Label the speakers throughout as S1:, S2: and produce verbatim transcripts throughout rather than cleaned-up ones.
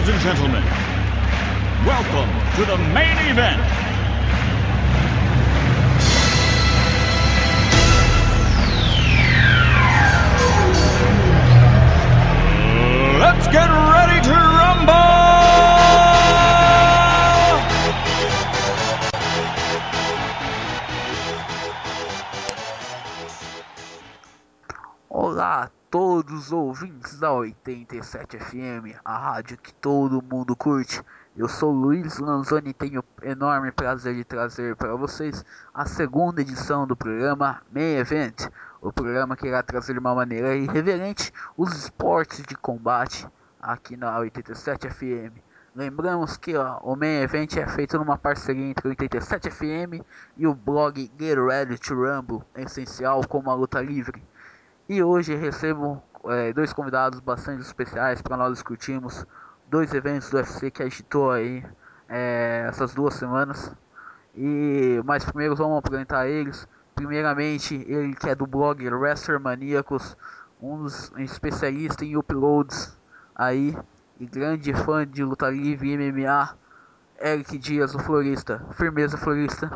S1: Ladies and gentlemen, welcome to the main event. Let's get ready to rumble!
S2: Olá a todos os ouvintes da oitenta e sete F M, a rádio que todo mundo curte. Eu sou Luiz Lanzoni e tenho o enorme prazer de trazer para vocês a segunda edição do programa Main Event, o programa que irá trazer de uma maneira irreverente os esportes de combate aqui na oitenta e sete F M. Lembramos que ó, o Main Event é feito numa parceria entre a oitenta e sete F M e o blog Get Ready to Rumble, essencial como a luta livre. E hoje recebo é, dois convidados bastante especiais para nós discutirmos dois eventos do U F C que agitou aí é, essas duas semanas. E mas primeiro vamos apresentar eles. Primeiramente, ele que é do blog Wrestler Maníacos, um dos especialistas em uploads aí e grande fã de luta livre e M M A, Eric Dias, o Florista. Firmeza, Florista.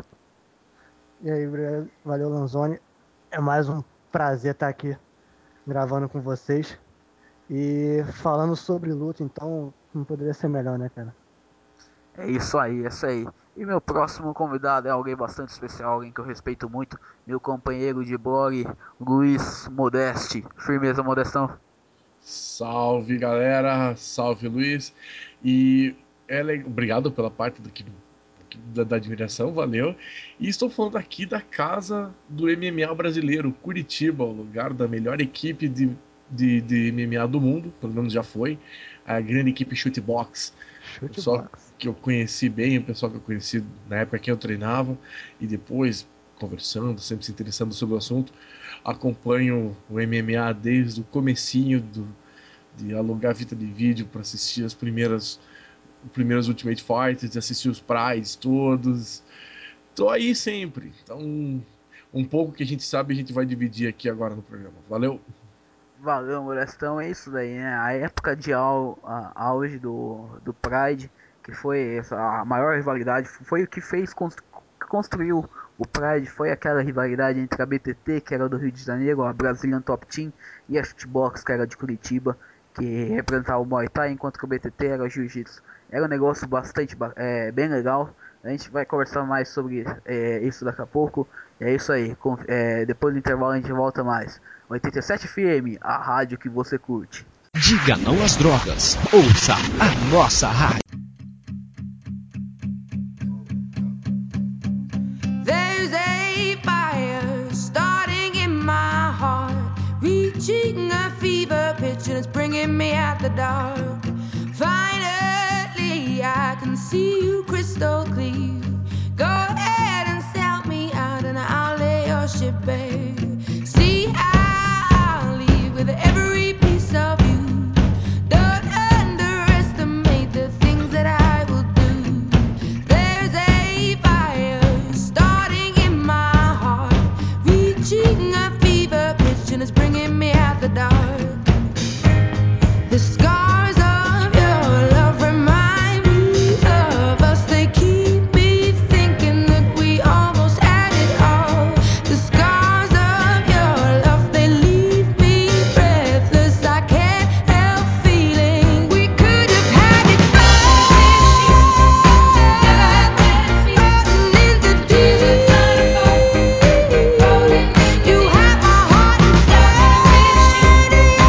S3: E aí, valeu, Lanzoni. É mais um prazer estar aqui gravando com vocês e falando sobre luta, então não poderia ser melhor, né, cara?
S2: É isso aí, é isso aí. E meu próximo convidado é alguém bastante especial, alguém que eu respeito muito, meu companheiro de blog, Luiz Modeste. Firmeza, Modestão.
S4: Salve, galera, salve, Luiz. E é, obrigado pela parte do que, da, da admiração, valeu. E estou falando aqui da casa do M M A brasileiro, Curitiba, o lugar da melhor equipe de, de, de M M A do mundo, pelo menos já foi, a grande equipe Shootbox. O pessoal que eu conheci bem, o pessoal que eu conheci na época que eu treinava, e depois conversando, sempre se interessando sobre o assunto. Acompanho o M M A desde o comecinho do, de alugar fita de vídeo para assistir as primeiras primeiros Ultimate Fighters, de assistir os Prides todos. Tô aí sempre. Então, um pouco que a gente sabe a gente vai dividir aqui agora no programa. Valeu!
S2: Valeu, Modestão. É isso daí, né? A época de au, a, auge do, do Pride, que foi essa, a maior rivalidade, foi o que fez constru, construiu o Pride, foi aquela rivalidade entre a B T T, que era do Rio de Janeiro, a Brazilian Top Team, e a Shootbox, que era de Curitiba, que representava o Muay Thai, enquanto que o B T T era o Jiu-Jitsu. Era um negócio bastante é, bem legal. A gente vai conversar mais sobre é, isso daqui a pouco. E é isso aí. Com, é, depois do intervalo a gente volta mais. oitenta e sete F M, a rádio que você curte.
S5: Diga não às drogas. Ouça a nossa rádio.
S6: There's a fire starting in my heart, reaching a fever pitch and it's bringing me out the dark. Finally I can see you crystal clear. Go ahead and sell me out and I'll lay your ship bare. See, I'll leave with every piece of you. Don't underestimate the things that I will do. There's a fire starting in my heart, reaching a fever pitch and it's bringing me out the dark. The scars of your love remind me of us. They keep me thinking that we almost had it all. The scars of your love, they leave me breathless. I can't help feeling we could have had it all. Falling into pieces. You have my heart and soul.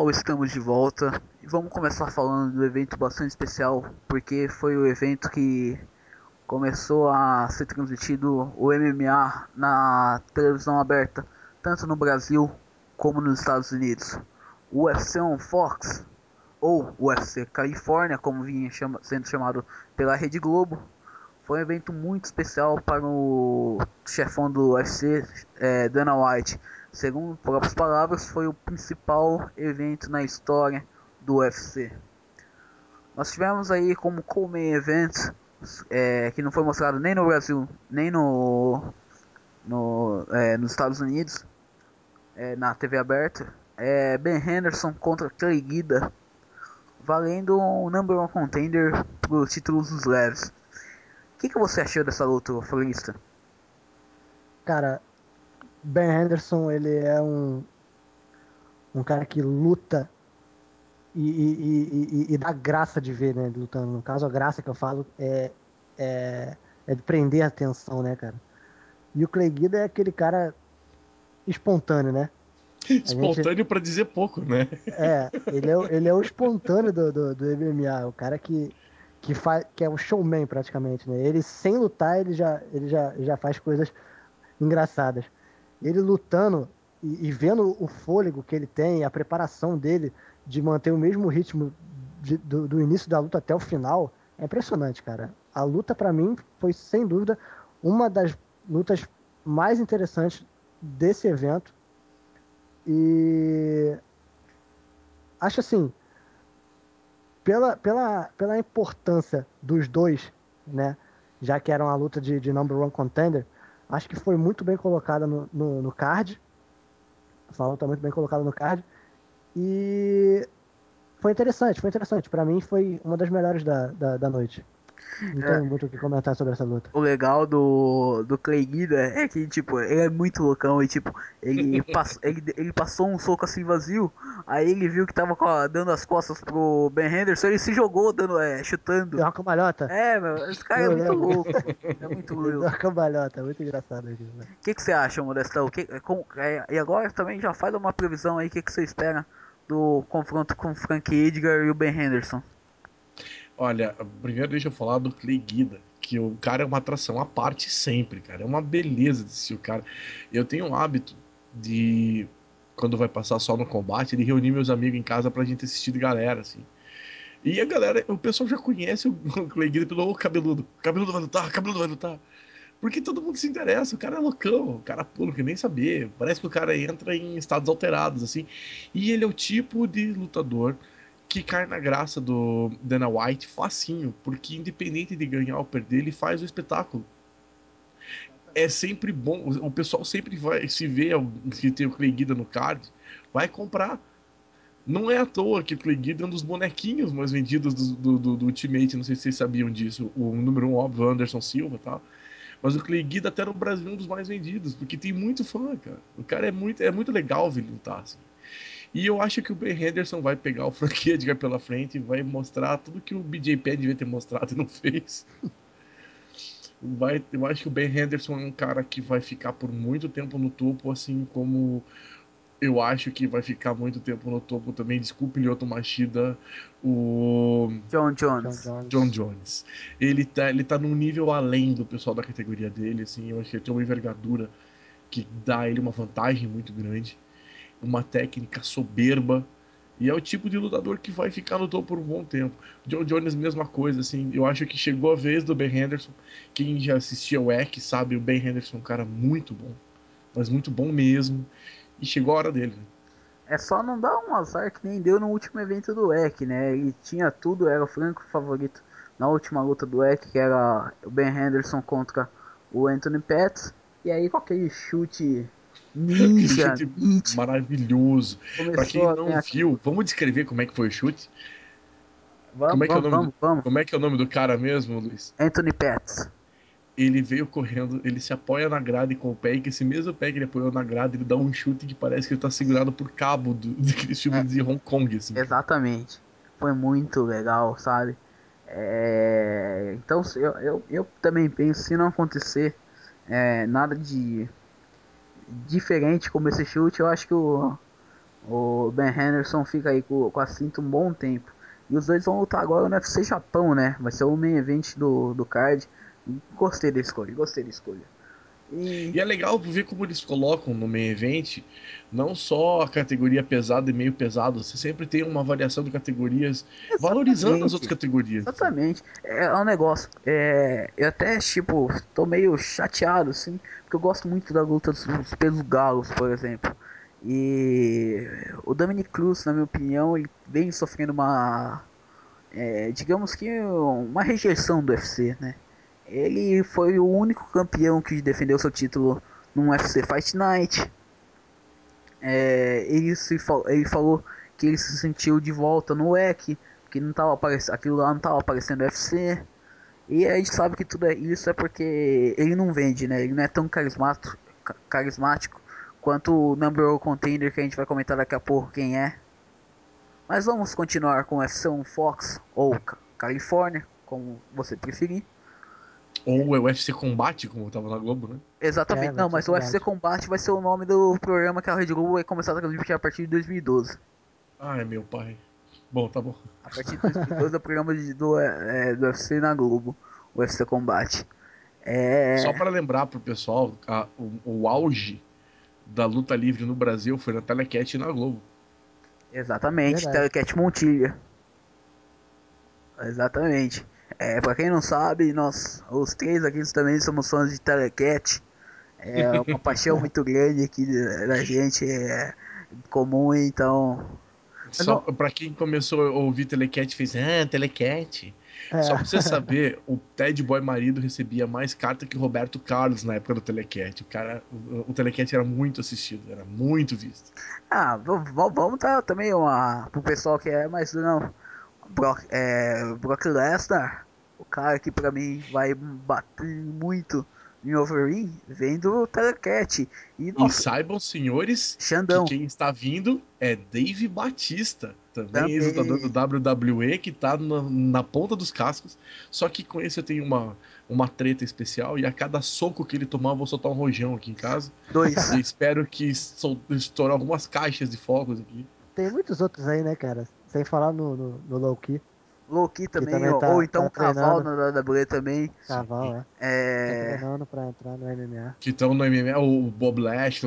S2: pessoal, estamos de volta e vamos começar falando do evento bastante especial, porque foi o evento que começou a ser transmitido o M M A na televisão aberta, tanto no Brasil como nos Estados Unidos. O U F C on Fox, ou U F C Califórnia, como vinha chama, sendo chamado pela Rede Globo, foi um evento muito especial para o chefão do U F C, é, Dana White. Segundo próprias palavras, foi o principal evento na história do U F C. Nós tivemos aí como co-main event, é, que não foi mostrado nem no Brasil, nem no, no é, nos Estados Unidos, é, na T V aberta, é, Ben Henderson contra Clay Guida, valendo um number one contender para os títulos dos leves. O que, que você achou dessa luta, Florista?
S3: Cara, Ben Henderson, ele é um, um cara que luta e, e, e, e, e dá graça de ver, né, lutando. No caso, a graça que eu falo é, é, é de prender a atenção, né, cara? E o Clay Guida é aquele cara espontâneo, né? A gente,
S4: Espontâneo pra dizer pouco, né?
S3: é, ele é, o- ele é o espontâneo do, do, do M M A, o cara que, que, faz, que é o showman praticamente, né? Ele sem lutar, ele já, ele já, já faz coisas engraçadas. Ele lutando e, e vendo o fôlego que ele tem, a preparação dele de manter o mesmo ritmo de- do, do início da luta até o final, é impressionante, cara. A luta, pra mim, foi sem dúvida uma das lutas mais interessantes desse evento. E acho assim, pela, pela, pela importância dos dois, né? Já que era uma luta de, de number one contender, acho que foi muito bem colocada no, no, no card. Essa luta muito bem colocada no card. E foi interessante, foi interessante. Pra mim foi uma das melhores da, da, da noite. Não tenho
S2: É,
S3: muito o que comentar sobre essa luta.
S2: o legal do, do Clay Guida é que, tipo, ele é muito loucão e, tipo, ele, pass, ele, ele passou um soco assim vazio, aí ele viu que tava com a- dando as costas pro Ben Henderson, ele se jogou dando, é, chutando.
S3: Deu uma cambalhota?
S2: É, meu, esse cara é
S3: Eu
S2: muito
S3: lembro.
S2: louco. É muito
S3: Ele deu
S2: louco.
S3: uma cambalhota, muito engraçado aquilo, né?
S2: O que, que você acha, Modestão? Que, é, com, é, e agora também já faz uma previsão aí, o que, que você espera do confronto com o Frank Edgar e o Ben Henderson?
S4: Olha, primeiro deixa eu falar do Clay Guida, que o cara é uma atração à parte sempre, cara. É uma beleza de assistir o cara. Eu tenho o hábito de, quando vai passar só no combate, de reunir meus amigos em casa pra gente assistir de galera, assim. E a galera, o pessoal já conhece o Clay Guida pelo "Ô, cabeludo. Cabeludo vai lutar, cabeludo vai lutar. Porque todo mundo se interessa, o cara é loucão, o cara pula, que nem saber. Parece que o cara entra em estados alterados, assim. E ele é o tipo de lutador que cai na graça do Dana White facinho, porque independente de ganhar ou perder, ele faz o espetáculo. É sempre bom, o pessoal sempre vai se vê que tem o Clay Guida no card, vai comprar. Não é à toa que o Clay Guida é um dos bonequinhos mais vendidos do, do, do, do Ultimate, não sei se vocês sabiam disso. O número um, óbvio, Anderson Silva e tal. Mas o Clay Guida até no Brasil é um dos mais vendidos, porque tem muito fã, cara. O cara é muito, é muito legal ver ele lutar, assim. E eu acho que o Ben Henderson vai pegar o Frank Edgar pela frente e vai mostrar tudo que o B J Penn devia ter mostrado e não fez. Vai, eu acho que o Ben Henderson é um cara que vai ficar por muito tempo no topo, assim como eu acho que vai ficar muito tempo no topo também. Desculpe, Lyoto Machida, o
S2: John
S3: John
S2: Jones.
S4: John
S3: Jones.
S4: Jones. Ele tá, ele tá num nível além do pessoal da categoria dele, assim. Eu acho que ele tem uma envergadura que dá a ele uma vantagem muito grande, uma técnica soberba. E é o tipo de lutador que vai ficar no topo por um bom tempo. John Jones, mesma coisa, assim. Eu acho que chegou a vez do Ben Henderson. Quem já assistia o E C sabe, o Ben Henderson é um cara muito bom. Mas muito bom mesmo. E chegou a hora dele, né?
S2: É só não dar um azar que nem deu no último evento do E C, né? Ele tinha tudo, era o franco favorito na última luta do E C, que era o Ben Henderson contra o Anthony Pettis. E aí com aquele chute
S4: Aquele
S2: ninja,
S4: chute
S2: nítido,
S4: maravilhoso. Pra quem
S2: começou a
S4: não
S2: ganhar.
S4: viu, vamos descrever como é que foi o chute? Como
S2: Vamos,
S4: é que é o
S2: vamos,
S4: nome do,
S2: vamos, vamos.
S4: como é que é o nome do cara mesmo, Luiz?
S2: Anthony Pettis.
S4: Ele veio correndo, ele se apoia na grade com o pé, e que esse mesmo pé que ele apoiou na grade, ele dá um chute que parece que ele tá segurado por cabo do, daqueles
S2: É,
S4: filmes de Hong Kong, assim.
S2: exatamente. Foi muito legal, sabe? É, então eu, eu, eu também penso, se não acontecer é, nada de diferente como esse chute, eu acho que o, O Ben Henderson fica aí com, com a cinta um bom tempo. E os dois vão lutar agora no U F C Japão, né? Vai ser o main event do, do card. Gostei da escolha, gostei da escolha. E
S4: E é legal ver como eles colocam no main event não só a categoria pesado e meio pesado, você sempre tem uma variação de categorias valorizando as outras
S2: exatamente,
S4: categorias.
S2: exatamente. É, é um negócio. É, eu até, tipo, tô meio chateado, assim, porque eu gosto muito da luta dos, dos pesos galos, por exemplo. E o Dominic Cruz, na minha opinião, ele vem sofrendo uma, é, digamos que uma rejeição do U F C, né? Ele foi o único campeão que defendeu seu título num U F C Fight Night. É, ele, se, ele falou que ele se sentiu de volta no W E C, que não tava aparecendo, aquilo lá não estava aparecendo no U F C. E a gente sabe que tudo é, isso é porque ele não vende, né? Ele não é tão carismático, carismático quanto o Number One Contender, que a gente vai comentar daqui a pouco quem é. Mas vamos continuar com o U F C um Fox ou Califórnia, como você preferir.
S4: Ou é o U F C Combate, como tava na Globo, né?
S3: É,
S2: Exatamente,
S3: vai
S2: não,
S3: ser
S2: mas o U F C
S3: combate.
S2: Combate vai ser o nome do programa que a Rede Globo vai começar a transmitir a partir de dois mil e doze.
S4: Ai, meu pai. Bom, tá bom.
S2: A partir de dois mil e doze é o programa de, do, é, do U F C na Globo, o U F C Combate.
S4: Só
S2: É,
S4: para lembrar pro pessoal, a- o, o auge da luta livre no Brasil foi na Telecat e na Globo.
S2: exatamente,
S3: Verdade.
S2: Telecat Montilha. Exatamente. É, pra quem não sabe, nós, os três aqui também somos fãs de Telecat. É uma paixão muito grande aqui da da gente, é comum, então. Mas
S4: Só
S2: não,
S4: pra quem começou a ouvir Telecat fez, ah, Telecat. Só pra você
S3: É.
S4: saber, o Ted Boy marido recebia mais carta que o Roberto Carlos na época do Telecat. O cara, o, o Telecat era muito assistido, era muito visto.
S2: ah, v- v- vamos dar também uma pro pessoal que é mais não. Brock, é, Brock Lesnar, o cara que pra mim vai bater muito em Overeem, vem do Telecat. E
S4: E
S2: nossa,
S4: saibam, senhores, que
S2: Xandão
S4: quem está vindo é Dave Batista, também ex-lutador do
S2: também.
S4: W W E, que tá na, na ponta dos cascos. Só que com esse eu tenho uma, uma treta especial, e a cada soco que ele tomar, eu vou soltar um rojão aqui em casa. E
S2: Dois.
S4: espero que sol- estourar algumas caixas de fogos aqui.
S3: Tem muitos outros aí, né, cara? Sem falar no, no, no Low Key,
S2: Loki
S3: que
S2: também,
S3: também
S2: ó, ou
S3: tá,
S2: então
S3: tá
S2: o Caval
S3: treinando.
S2: na W W E também.
S3: Caval,
S4: Sim.
S3: é. Tá
S2: É...
S3: treinando pra entrar no M M A.
S4: Que estão no M M A, o Bob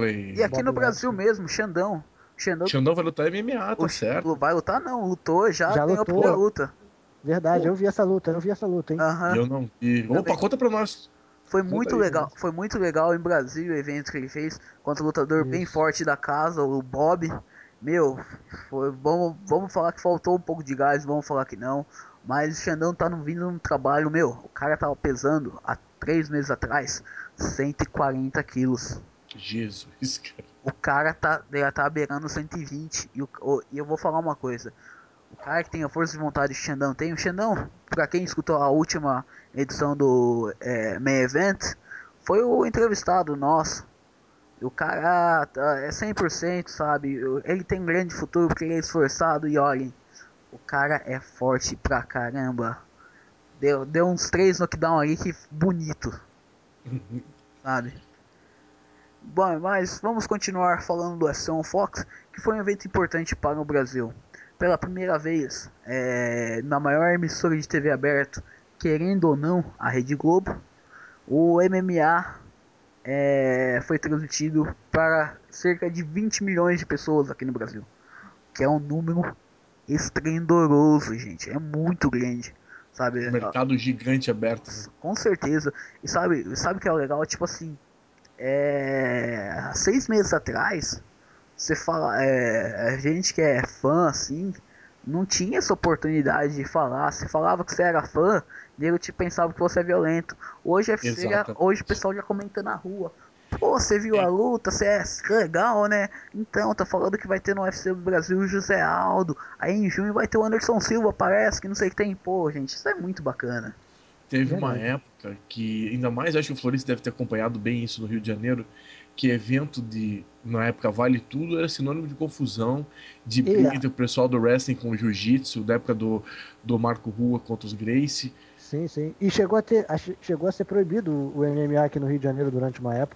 S2: E
S4: Lashley.
S2: aqui
S3: Bob
S2: no Brasil
S3: Lashley.
S2: mesmo, Xandão. Xandão
S4: Xandão vai lutar M M A,
S2: o,
S4: tá
S2: X-
S4: certo.
S2: vai lutar não, lutou, já
S3: Já
S2: ganhou a primeira
S3: lutou.
S2: luta.
S3: Verdade,
S4: Pô,
S3: eu vi essa luta, eu vi essa luta, hein?
S4: e
S2: Aham,
S4: eu não vi. Opa,
S2: também.
S4: conta pra nós.
S2: Foi
S4: Conta
S2: muito
S4: aí pra
S2: legal,
S4: nós.
S2: foi muito legal em Brasília o evento que ele fez contra o lutador bem
S3: Isso.
S2: forte da casa, o Bob. Meu, foi, vamos, vamos falar que faltou um pouco de gás, vamos falar que não. Mas o Xandão tá no- vindo num trabalho, meu. O cara tava pesando há três meses atrás cento e quarenta quilos.
S4: Jesus, cara.
S2: O cara tá, já tá beirando cento e vinte. E, o, o- e eu vou falar uma coisa. O cara que tem a força de vontade que o Xandão tem. O Xandão, pra quem escutou a última edição do é, Main Event, foi o entrevistado nosso. O cara tá- é cem por cento, sabe? Ele tem um grande futuro porque ele é esforçado. E olhem, o cara é forte pra caramba. Deu, deu uns três knockdown ali que bonito, sabe? Bom, mas vamos continuar falando do Ação Fox, que foi um evento importante para o Brasil. Pela primeira vez, é, na maior emissora de T V aberto, querendo ou não, a Rede Globo, o M M A é, foi transmitido para cerca de vinte milhões de pessoas aqui no Brasil, que é um número estrondoroso, gente, é muito grande, sabe?
S4: Mercado gigante aberto, né?
S2: Com certeza. E sabe, sabe o que é o legal? Tipo assim, é, há seis meses atrás, você fala, é, a gente que é fã assim, não tinha essa oportunidade de falar. Você falava que você era fã, nego te pensava que você é violento. Hoje, você já, hoje o
S4: Exatamente.
S2: pessoal já comenta na rua. Pô, você viu a
S4: É,
S2: luta? Você é legal, né? Então, tá falando que vai ter no U F C do Brasil o José Aldo. Aí em junho vai ter o Anderson Silva, parece que não sei o que tem. Pô, gente, isso é muito bacana.
S4: teve uma
S3: Verdade.
S4: época que, ainda mais acho que o Florencio deve ter acompanhado bem isso no Rio de Janeiro, que evento de, na época, Vale Tudo era sinônimo de confusão, de
S3: E,
S4: briga entre o pessoal do wrestling com o jiu-jitsu, da época do, do Marco Rua contra os Gracie.
S3: sim, sim. E chegou a ter, ach- chegou a ser proibido o M M A aqui no Rio de Janeiro durante uma época.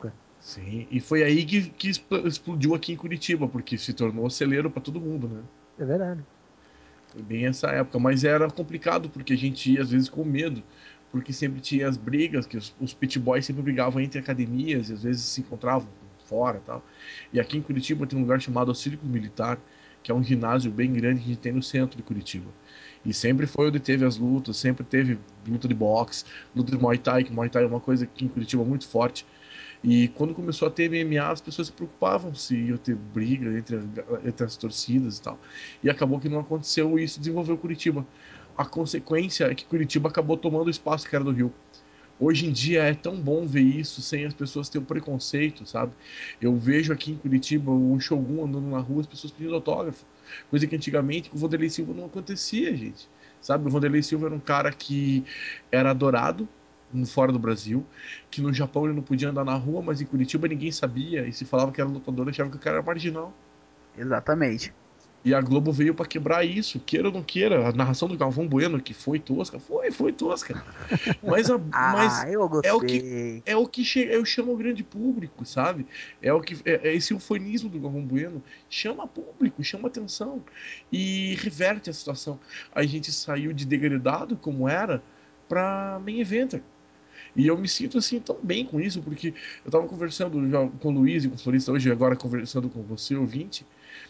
S4: Sim, e foi aí que, que expl- explodiu aqui em Curitiba, porque se tornou celeiro para todo mundo, né?
S3: É verdade.
S4: Foi bem essa época, mas era complicado porque a gente ia às vezes com medo, porque sempre tinha as brigas, que os, os pit boys sempre brigavam entre academias e às vezes se encontravam fora e tal. E aqui em Curitiba tem um lugar chamado Círculo Militar, que é um ginásio bem grande que a gente tem no centro de Curitiba. E sempre foi onde teve as lutas, sempre teve luta de boxe, luta de Muay Thai, que Muay Thai é uma coisa aqui em Curitiba muito forte. E quando começou a ter M M A, as pessoas se preocupavam se ia ter briga entre, a- entre as torcidas e tal. E acabou que não aconteceu e isso desenvolveu Curitiba. A consequência é que Curitiba acabou tomando o espaço que era do Rio. Hoje em dia é tão bom ver isso sem as pessoas terem o preconceito, sabe? Eu vejo aqui em Curitiba o Shogun andando na rua, as pessoas pedindo autógrafo. Coisa que antigamente com o Vanderlei Silva não acontecia, gente. Sabe? O Vanderlei Silva era um cara que era adorado no- fora do Brasil, que no Japão ele não podia andar na rua, mas em Curitiba ninguém sabia, e se falava que era lutador, achava que o cara era marginal.
S2: Exatamente.
S4: E a Globo veio pra quebrar isso, queira ou não queira. A narração do Galvão Bueno, que foi tosca, foi, foi tosca. Mas, a,
S2: Ah,
S4: mas
S2: eu
S4: é o que
S2: gostei.
S4: é o que chega, eu chamo o grande público, sabe? É o que é, é esse ufanismo do Galvão Bueno chama público, chama atenção e reverte a situação. A gente saiu de degradado como era pra main eventer. E eu me sinto assim tão bem com isso, porque eu tava conversando já com o Luiz e com o Florista hoje, agora conversando com você, ouvinte,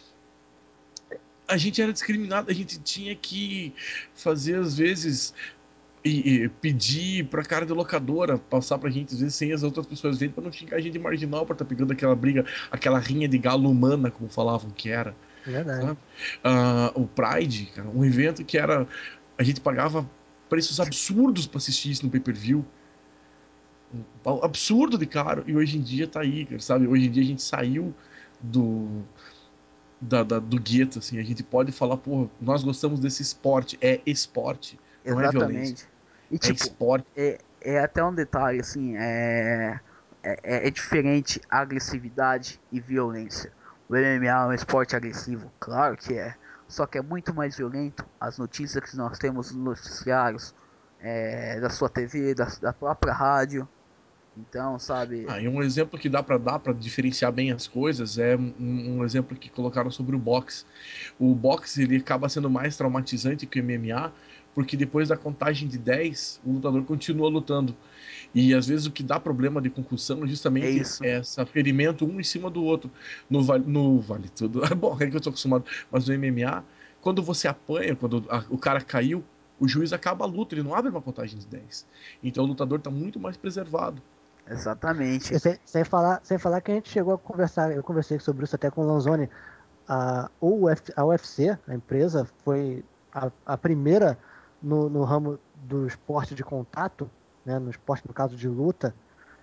S4: a gente era discriminado, a gente tinha que fazer às vezes e, e pedir pra cara de locadora passar pra gente, às vezes sem as outras pessoas verem, pra não xingar a gente de marginal, pra tá pegando aquela briga, aquela rinha de galo humana, como falavam que era,
S3: É verdade.
S4: sabe? Ah, o Pride, cara, um evento que era. A gente pagava preços absurdos pra assistir isso no pay-per-view. Um absurdo de caro, e hoje em dia tá aí, cara, sabe? Hoje em dia a gente saiu do. Da, da- do gueto, assim, a gente pode falar, pô, nós gostamos desse esporte, é esporte, não é violência,
S2: Exatamente. E
S4: é
S2: tipo,
S4: esporte.
S2: é, é até um detalhe, assim, é, é, é é diferente agressividade e violência. O M M A é um esporte agressivo, claro que é. Só que é muito mais violento. As notícias que nós temos nos noticiários, é, da sua T V, da, da própria rádio. Então, sabe,
S4: Ah, e um exemplo que dá para dar para diferenciar bem as coisas é um, um exemplo que colocaram sobre o boxe. O boxe ele acaba sendo mais traumatizante que o M M A, porque depois da contagem de dez o lutador continua lutando. E às vezes o que dá problema de concussão é
S2: é
S4: justamente
S2: isso.
S4: esse ferimento um em cima do outro. No, vale- no Vale Tudo. É bom, é que eu tô acostumado. Mas no M M A, quando você apanha, quando a- o cara caiu, o juiz acaba a luta, ele não abre uma contagem de dez. Então o lutador tá muito mais preservado.
S2: Exatamente.
S3: E Sem, sem falar, sem falar que a gente chegou a conversar, eu conversei sobre isso até com o Lanzoni. A, o Uf- a U F C, a empresa, foi a, a primeira no, no ramo do esporte de contato, né, no esporte, no caso de luta,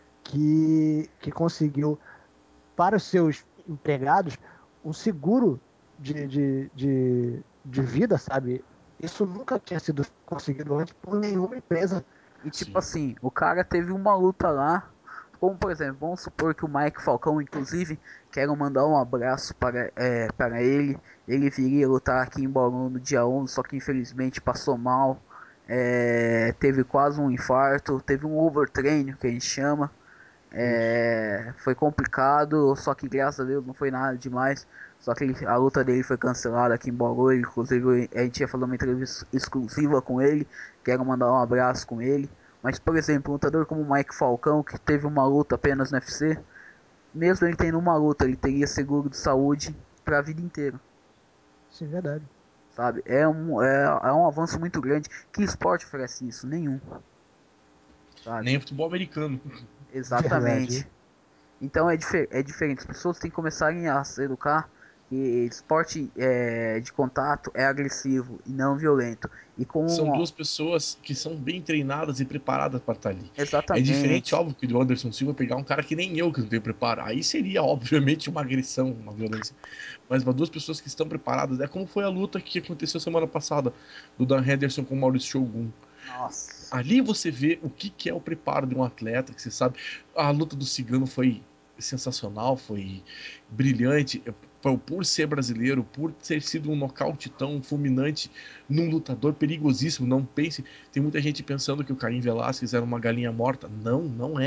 S3: que, que conseguiu para os seus empregados um seguro de, de, de, de vida, sabe? Isso nunca tinha sido conseguido antes por nenhuma empresa.
S2: E tipo
S4: Sim.
S2: assim, o cara teve uma luta lá, como por exemplo, vamos supor que o Mike Falcão, inclusive, quero mandar um abraço para, é, para ele. Ele viria lutar aqui em Bauru no dia onze, só que infelizmente passou mal. É, teve quase um infarto, teve um overtraining que a gente chama.
S4: Isso.
S2: É, foi complicado, só que graças a Deus não foi nada demais. Só que ele- a luta dele foi cancelada aqui em Bauru. Inclusive, a gente ia fazer uma entrevista exclusiva com ele. Quero mandar um abraço com ele. Mas, por exemplo, um lutador como o Mike Falcão, que teve uma luta apenas no U F C, mesmo ele tendo uma luta, ele teria seguro de saúde para a vida inteira,
S3: Isso é verdade.
S2: sabe? É um, é, é um avanço muito grande. Que esporte oferece isso? Nenhum, sabe?
S4: Nem o futebol americano.
S3: Verdade.
S2: Exatamente. Então é, difer é diferente. As pessoas têm que começarem a se educar que esporte é, de contato é agressivo e não violento. E
S4: São
S2: com.
S4: duas pessoas que são bem treinadas e preparadas para estar ali. É diferente,
S2: Exatamente.
S4: óbvio, que do Anderson Silva pegar um cara que nem eu, que não tenho preparo. Aí seria, obviamente, uma agressão, uma violência. Mas para duas pessoas que estão preparadas, é como foi a luta que aconteceu semana passada do Dan Henderson com o Maurício Shogun.
S2: Nossa.
S4: Ali você vê o que, que é o preparo de um atleta, que você sabe. A luta do Cigano foi sensacional, foi brilhante. Por por ser brasileiro, por ter sido um nocaute tão fulminante num lutador perigosíssimo. Não pense, tem muita gente pensando que o Caim Velasquez era uma galinha morta. Não, não é.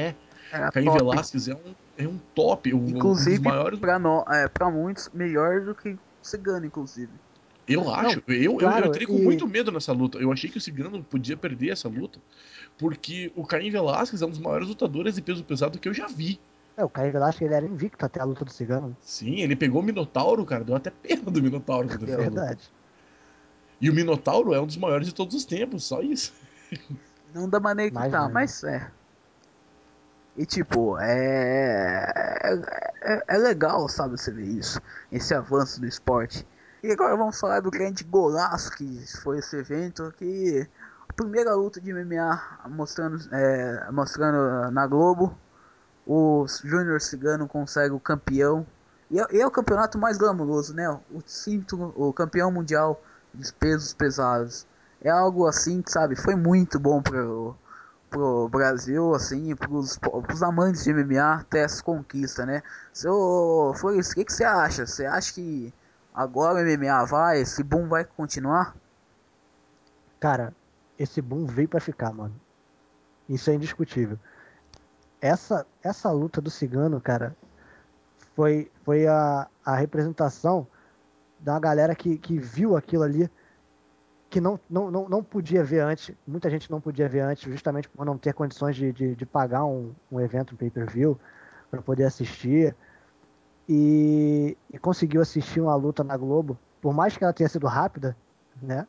S2: Era
S4: Caim
S2: top.
S4: Velasquez é um, é um top, um, um dos
S2: Inclusive,
S4: maiores.
S2: pra, no, é, pra muitos, melhor do que o Cigano, inclusive.
S4: Eu
S3: Não,
S4: acho, eu, eu, eu
S3: claro,
S4: entrei com
S3: e
S4: muito medo nessa luta. Eu achei que o Cigano podia perder essa luta, porque o Caim Velasquez é um dos maiores lutadores de peso pesado que eu já vi.
S3: é, o Caio Velasquez ele era invicto até a luta do Cigano.
S4: Sim, ele pegou o Minotauro, cara, deu até pena do Minotauro quando ele
S3: É
S4: foi a luta.
S3: verdade.
S4: E o Minotauro é um dos maiores de todos os tempos, só isso.
S2: Não da maneira que
S3: Mais,
S2: tá,
S3: mais.
S2: mas é. E tipo, é, é, é, é legal, sabe, você ver isso, esse avanço do esporte. E agora vamos falar do grande golaço que foi esse evento, que a primeira luta de M M A mostrando, é, mostrando na Globo, o Júnior Cigano consegue o campeão. E é, e é o campeonato mais glamouroso, né? O cinto, o campeão mundial de pesos pesados. É algo assim que, sabe, foi muito bom pro, pro Brasil, assim, pros, pros amantes de M M A ter essa conquista, né? Seu Flores, o que, que você acha? Você acha que agora o M M A vai, esse boom vai continuar?
S3: Cara, esse boom veio pra ficar, mano. Isso é indiscutível. Essa, essa luta do Cigano, cara, foi, foi a, a representação da galera que, que viu aquilo ali, que não, não, não, não podia ver antes. Muita gente não podia ver antes, justamente por não ter condições de, de, de pagar um, um evento, um pay-per-view, para poder assistir. E, e conseguiu assistir uma luta na Globo, por mais que ela tenha sido rápida, né?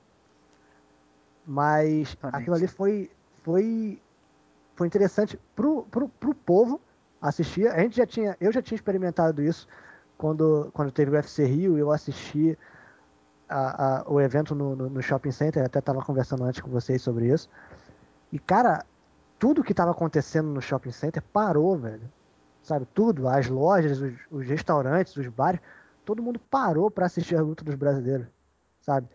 S3: Mas aquilo
S2: Exatamente.
S3: ali foi, foi, foi interessante pro, pro, pro povo assistir. A gente já tinha, eu já tinha experimentado isso quando, quando teve o U F C Rio, eu assisti a, a, o evento no, no, no Shopping Center, até estava conversando antes com vocês sobre isso. E, cara, tudo que estava acontecendo no Shopping Center parou, velho. Sabe, tudo, as lojas, os, os restaurantes, os bares, todo mundo parou para assistir a luta dos brasileiros, sabe?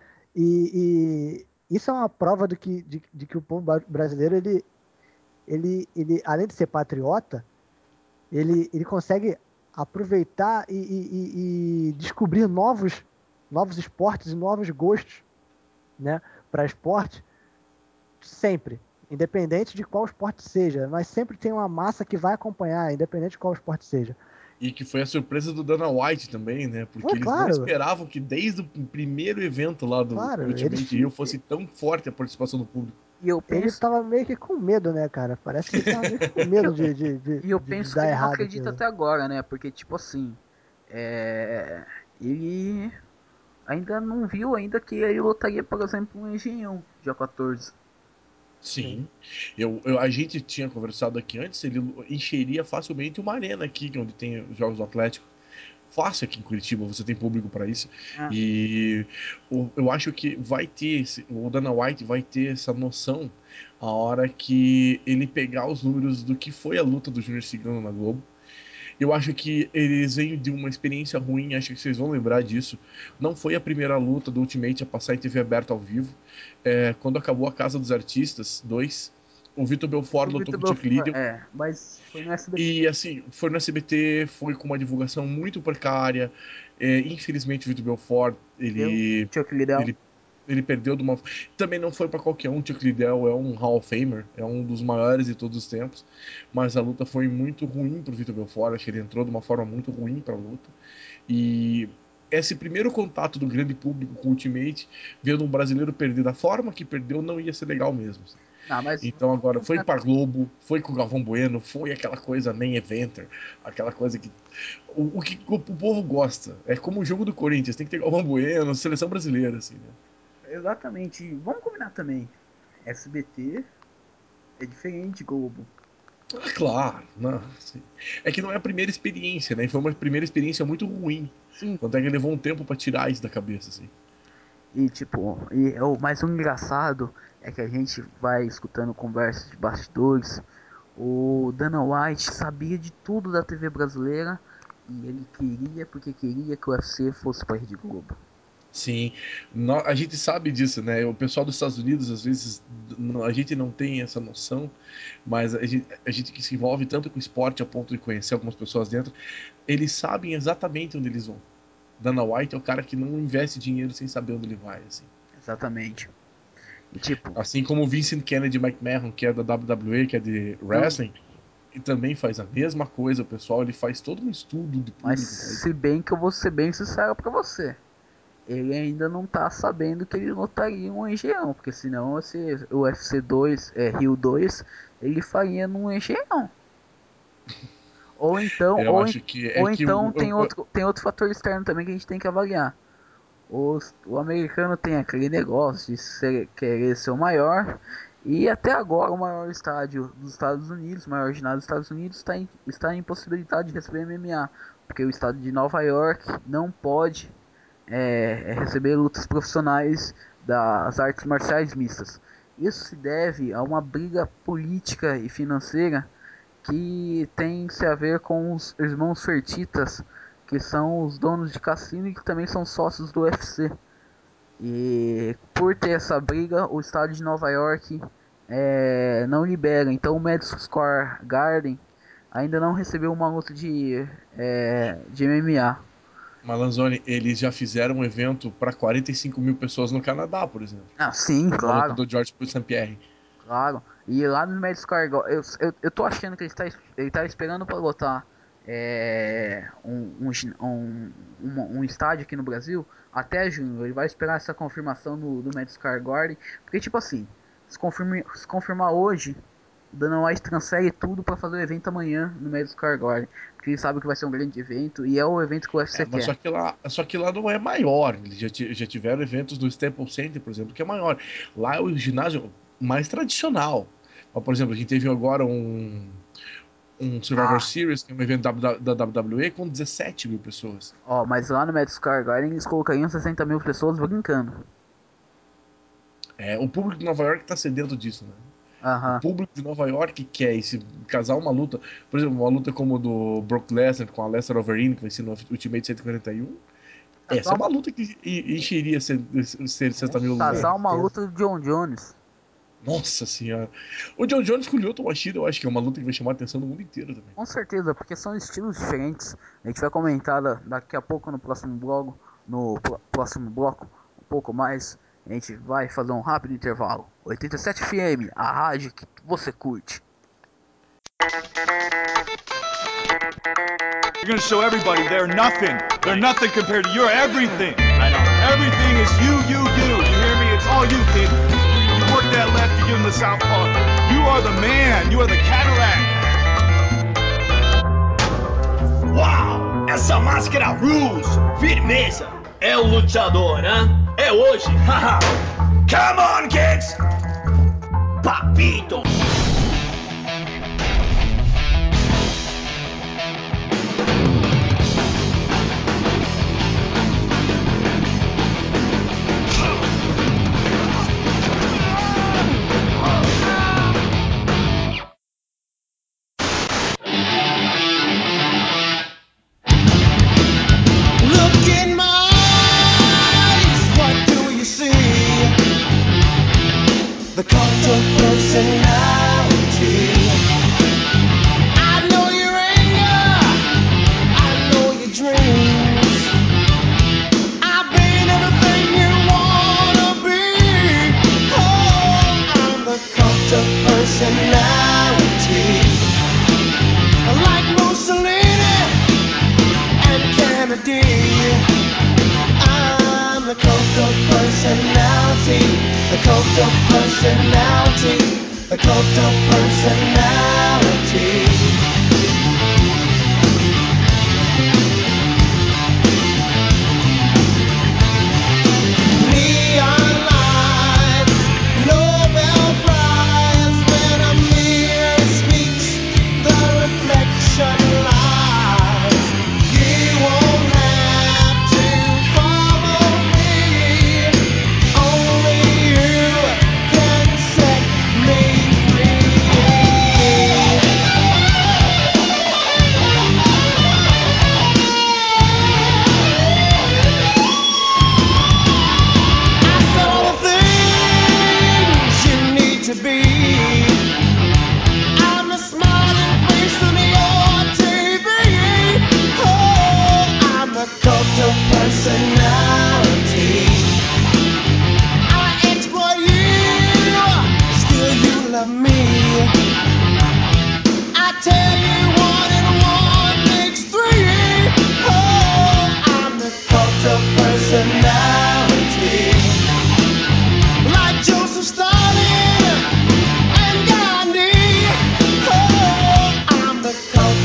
S3: E, e isso é uma prova do que, de, de que o povo brasileiro, ele, ele, ele, além de ser patriota, ele, ele consegue aproveitar e, e, e- e descobrir novos, novos esportes e novos gostos, né, para esporte, sempre, independente de qual esporte seja, mas sempre tem uma massa que vai acompanhar, independente de qual esporte seja.
S4: E que foi a surpresa do Dana White também, né? Porque
S3: É
S4: eles não
S3: claro,
S4: esperavam que desde o primeiro evento lá do, do
S3: claro, eles,
S4: Ultimate Rio fosse tão forte a participação do público.
S2: E eu
S3: ele
S2: penso,
S3: tava meio que com medo, né, cara? Parece que ele tava meio que com
S2: e
S3: medo
S2: eu,
S3: de, de, de,
S2: e eu
S3: de- de
S2: penso que
S3: dar
S2: ele não
S3: errado
S2: acredita
S3: aquilo.
S2: até agora, né? Porque, tipo assim, é, ele ainda não viu ainda que ele lutaria, por exemplo, um Engenhão, dia quatorze.
S4: Sim. Eu, eu- a gente tinha conversado aqui antes, ele encheria facilmente uma arena aqui, onde tem os Jogos do Atlético. Fácil aqui em Curitiba, você tem público para isso.
S2: Ah,
S4: E o- eu acho que vai ter, esse- o Dana White vai ter essa noção a hora que ele pegar os números do que foi a luta do Júnior Cigano na Globo. Eu acho que eles vêm de uma experiência ruim, acho que vocês vão lembrar disso. Não foi a primeira luta do Ultimate a passar em T V aberta ao vivo. É, quando acabou a Casa dos Artistas dois, o Vitor Belfort
S2: o
S4: lutou
S2: Vitor
S4: com o Chuck
S2: Belfort,
S4: Liddell.
S2: é, mas foi no S B T.
S4: E assim, foi no S B T, foi com uma divulgação muito precária. É, infelizmente, o Vitor Belfort,
S2: Deu,
S4: ele,
S2: Chuck Liddell.
S4: ele, ele perdeu de uma. Também não foi para qualquer um. Chuck Liddell é um Hall of Famer, é um dos maiores de todos os tempos. Mas a luta foi muito ruim pro Vitor Belfort. Acho que ele entrou de uma forma muito ruim pra luta. E esse primeiro contato do grande público com o Ultimate, vendo um brasileiro perder da forma que perdeu, não ia ser legal mesmo.
S2: Não, mas
S4: Então
S2: vamos
S4: agora foi
S2: combinar
S4: pra
S2: também.
S4: Globo, foi com o Galvão Bueno, foi aquela coisa main eventer, aquela coisa que o, o que o, o povo gosta. É como o jogo do Corinthians, tem que ter Galvão Bueno, seleção brasileira assim, né?
S2: Exatamente. Vamos combinar também. S B T é diferente de Globo.
S4: Ah, claro, não, assim. É que não é a primeira experiência, né? E foi uma primeira experiência muito ruim.
S2: Sim.
S4: Tanto é que levou um tempo pra tirar isso da cabeça, assim.
S2: E tipo, e é o mais um engraçado é que a gente vai escutando conversas de bastidores. O Dana White sabia de tudo da T V brasileira e ele queria porque queria que o U F C fosse para a Rede Globo.
S4: Sim, nó- a gente sabe disso, né? O pessoal dos Estados Unidos, às vezes, n- a gente não tem essa noção, mas a gente, a gente que se envolve tanto com esporte a ponto de conhecer algumas pessoas dentro, eles sabem exatamente onde eles vão. Dana White é o cara que não investe dinheiro sem saber onde ele vai, assim.
S2: Exatamente. E tipo,
S4: Assim como o Vincent Kennedy McMahon, que é da W W E, que é de
S2: não,
S4: wrestling, e também faz a mesma coisa, o pessoal ele faz todo um estudo de público.
S2: Mas se bem que eu vou ser bem sincero pra você, ele ainda não tá sabendo que ele lotaria um engenhão, porque senão esse U F C dois, é, Rio dois, ele faria num engenhão. Ou então,
S4: Eu
S2: ou,
S4: acho que é
S2: ou
S4: que
S2: então
S4: o,
S2: tem
S4: o-
S2: outro, tem outro fator externo também que a gente tem que avaliar. Os, o americano tem aquele negócio de ser, querer ser o maior, e até agora o maior estádio dos Estados Unidos, o maior ginásio dos Estados Unidos, está em, está em possibilidade de receber M M A, porque o estado de Nova York não pode é, é receber lutas profissionais das artes marciais mistas. Isso se deve a uma briga política e financeira que tem se a ver com os irmãos Fertitas, que são os donos de cassino e que também são sócios do U F C. E por ter essa briga, o estado de Nova York é, não libera. Então o Madison Square Garden ainda não recebeu uma luta de, é, de M M A.
S4: Malanzoni, eles já fizeram um evento para quarenta e cinco mil pessoas no Canadá, por exemplo.
S2: Ah, sim,
S4: Uma luta
S2: claro.
S4: do George St. Pierre.
S2: Claro. E lá no Madison Square Garden, eu, eu, eu tô achando que ele está ele tá esperando para lotar é, um, um, um, um, um estádio aqui no Brasil até junho. Ele vai esperar essa confirmação no, do Madison Square Garden. Porque, tipo assim, se, confirme, se confirmar hoje, o Dana White transfere tudo para fazer o evento amanhã no Madison Square Garden. Porque ele sabe que vai ser um grande evento e é o evento que o U F C
S4: É, mas
S2: quer.
S4: só que, lá, só que lá não é maior. Eles já, já tiveram eventos no Staples Center, por exemplo, que é maior. Lá é o ginásio mais tradicional. Por exemplo, a gente teve agora um, um Survivor
S2: Ah,
S4: Series, que é um evento da, da, da W W E, com dezessete mil pessoas.
S2: ó, mas lá no Madison Square Garden eles colocariam sessenta mil pessoas brincando.
S4: É, o público de Nova York está sedento disso, né? O
S2: Aham.
S4: público de Nova York quer esse casar uma luta, por exemplo, uma luta como a do Brock Lesnar com a Lesnar Overeem, que vai ser no Ultimate cento e quarenta e um. Essa
S2: Casar
S4: é uma
S2: uma,
S4: luta que encheria sessenta mil
S3: Com
S2: casar
S4: lugares.
S2: uma
S3: certeza.
S2: luta do John Jones.
S4: Nossa senhora. O John Jones com o Lyoto Machida, eu acho que é uma luta que vai chamar a atenção do mundo inteiro também.
S2: Com certeza, porque são estilos diferentes. A gente vai comentar da- daqui a pouco no próximo bloco, no pr- próximo bloco, um pouco mais. A gente vai fazer um rápido intervalo. oitenta e sete F M, a rádio que você curte.
S1: You're gonna show everybody they're nothing. They're nothing compared to your everything. Right on. Everything is you, you, you. You hear me? It's all you, kid. You, you work that left, you give him the southpaw. You are the man. You are the Cadillac.
S7: Uau! Essa máscara rules! Firmeza! É o luteador, né? É hoje! Haha! Come on, kids! Papito!
S8: Look in my eyes, what do you see? The cult of personality.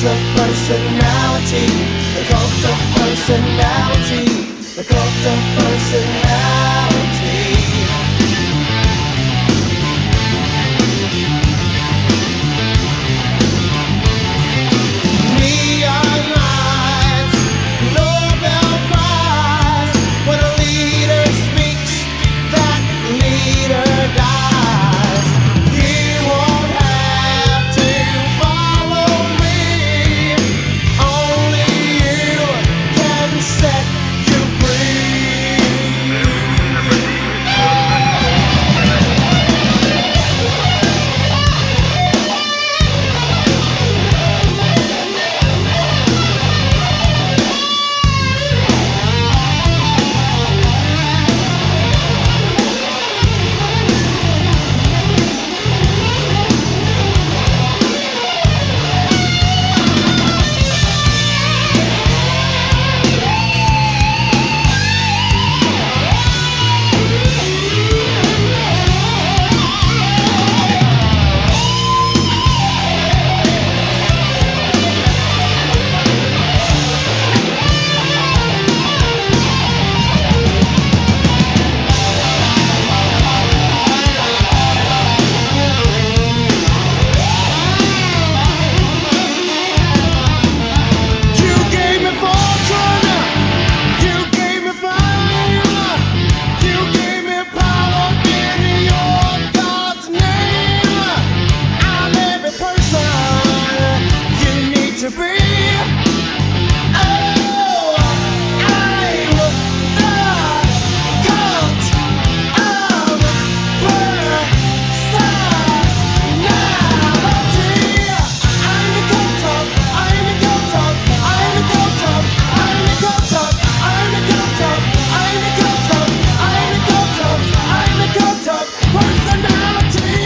S8: of personality, the cult of personality, the cult of personality. Neon lights, Nobel Prize. When a leader speaks, that leader dies. You won't have to follow me. Only you can set you free. You gave me fortune, you gave me fame, you gave me power in your God's name. I'm every person you need to be. Oh, I'm the cult of personality. I'm the cult of, I'm the cult of, I'm the cult of, I'm the cult of, I'm the cult of, I'm the cult of, I'm the cult of, I'm the cult of personality.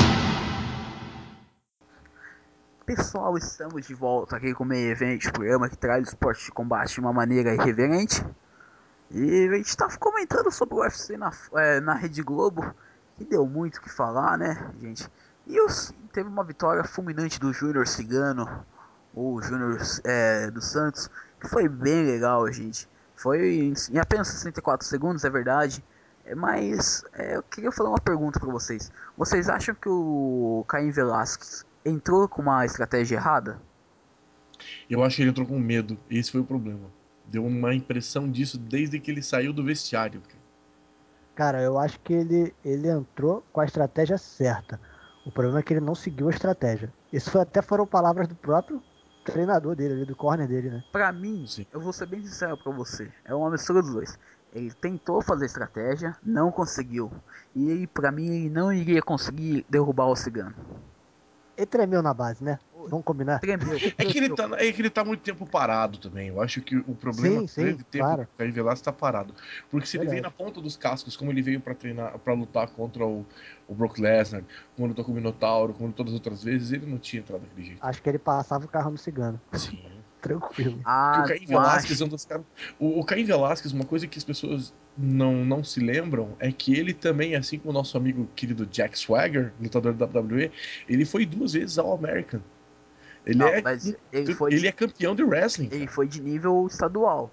S2: Pessoal, estamos de volta aqui com o Main Event, programa que traz o esporte de combate de uma maneira irreverente. E a gente estava comentando sobre o U F C na, é, na Rede Globo, que deu muito o que falar, né, gente? E os, teve uma vitória fulminante do Júnior Cigano, ou Júnior é, dos Santos, que foi bem legal, gente. Foi em, em apenas sessenta e quatro segundos, é verdade. É, mas é, eu queria fazer uma pergunta para vocês. Vocês acham que o Caim Velasquez entrou com uma estratégia errada?
S4: Eu acho que ele entrou com medo. Esse foi o problema. Deu uma impressão disso desde que ele saiu do vestiário.
S3: Cara, eu acho que ele, ele entrou com a estratégia certa. O problema é que ele não seguiu a estratégia. Isso foi, até foram palavras do próprio treinador dele, ali, do corner dele, né?
S2: Pra mim,
S4: Sim.
S2: eu vou ser bem sincero pra você, é uma mistura dos dois. Ele tentou fazer estratégia, não conseguiu. E ele, pra mim, ele não iria conseguir derrubar o Cigano.
S3: Ele tremeu na base, né? Vamos combinar?
S2: Tremeu.
S4: É que, ele tá, é que ele tá muito tempo parado também. Eu acho que o problema
S3: Sim, sim,
S4: grande tempo
S3: claro.
S4: que o Caim Velasquez tá parado. Porque se ele vem
S3: Verdade.
S4: na ponta dos cascos, como ele veio pra treinar, para lutar contra o, o Brock Lesnar, como lutou com o Minotauro, como todas as outras vezes, ele não tinha entrado daquele jeito.
S3: Acho que ele passava o carro no cigano.
S4: Sim.
S3: Tranquilo.
S4: Porque o
S2: Ah,
S4: Caim
S2: não
S4: Velasquez
S2: acho.
S4: é um dos caras. O, o Caim Velasquez, uma coisa que as pessoas não, não se lembram é que ele também, assim como o nosso amigo querido Jack Swagger, lutador da W W E, ele foi duas vezes ao American. Ele
S2: Não,
S4: é,
S2: mas ele foi,
S4: ele
S2: de,
S4: é campeão de wrestling,
S2: ele
S4: cara.
S2: foi de nível estadual.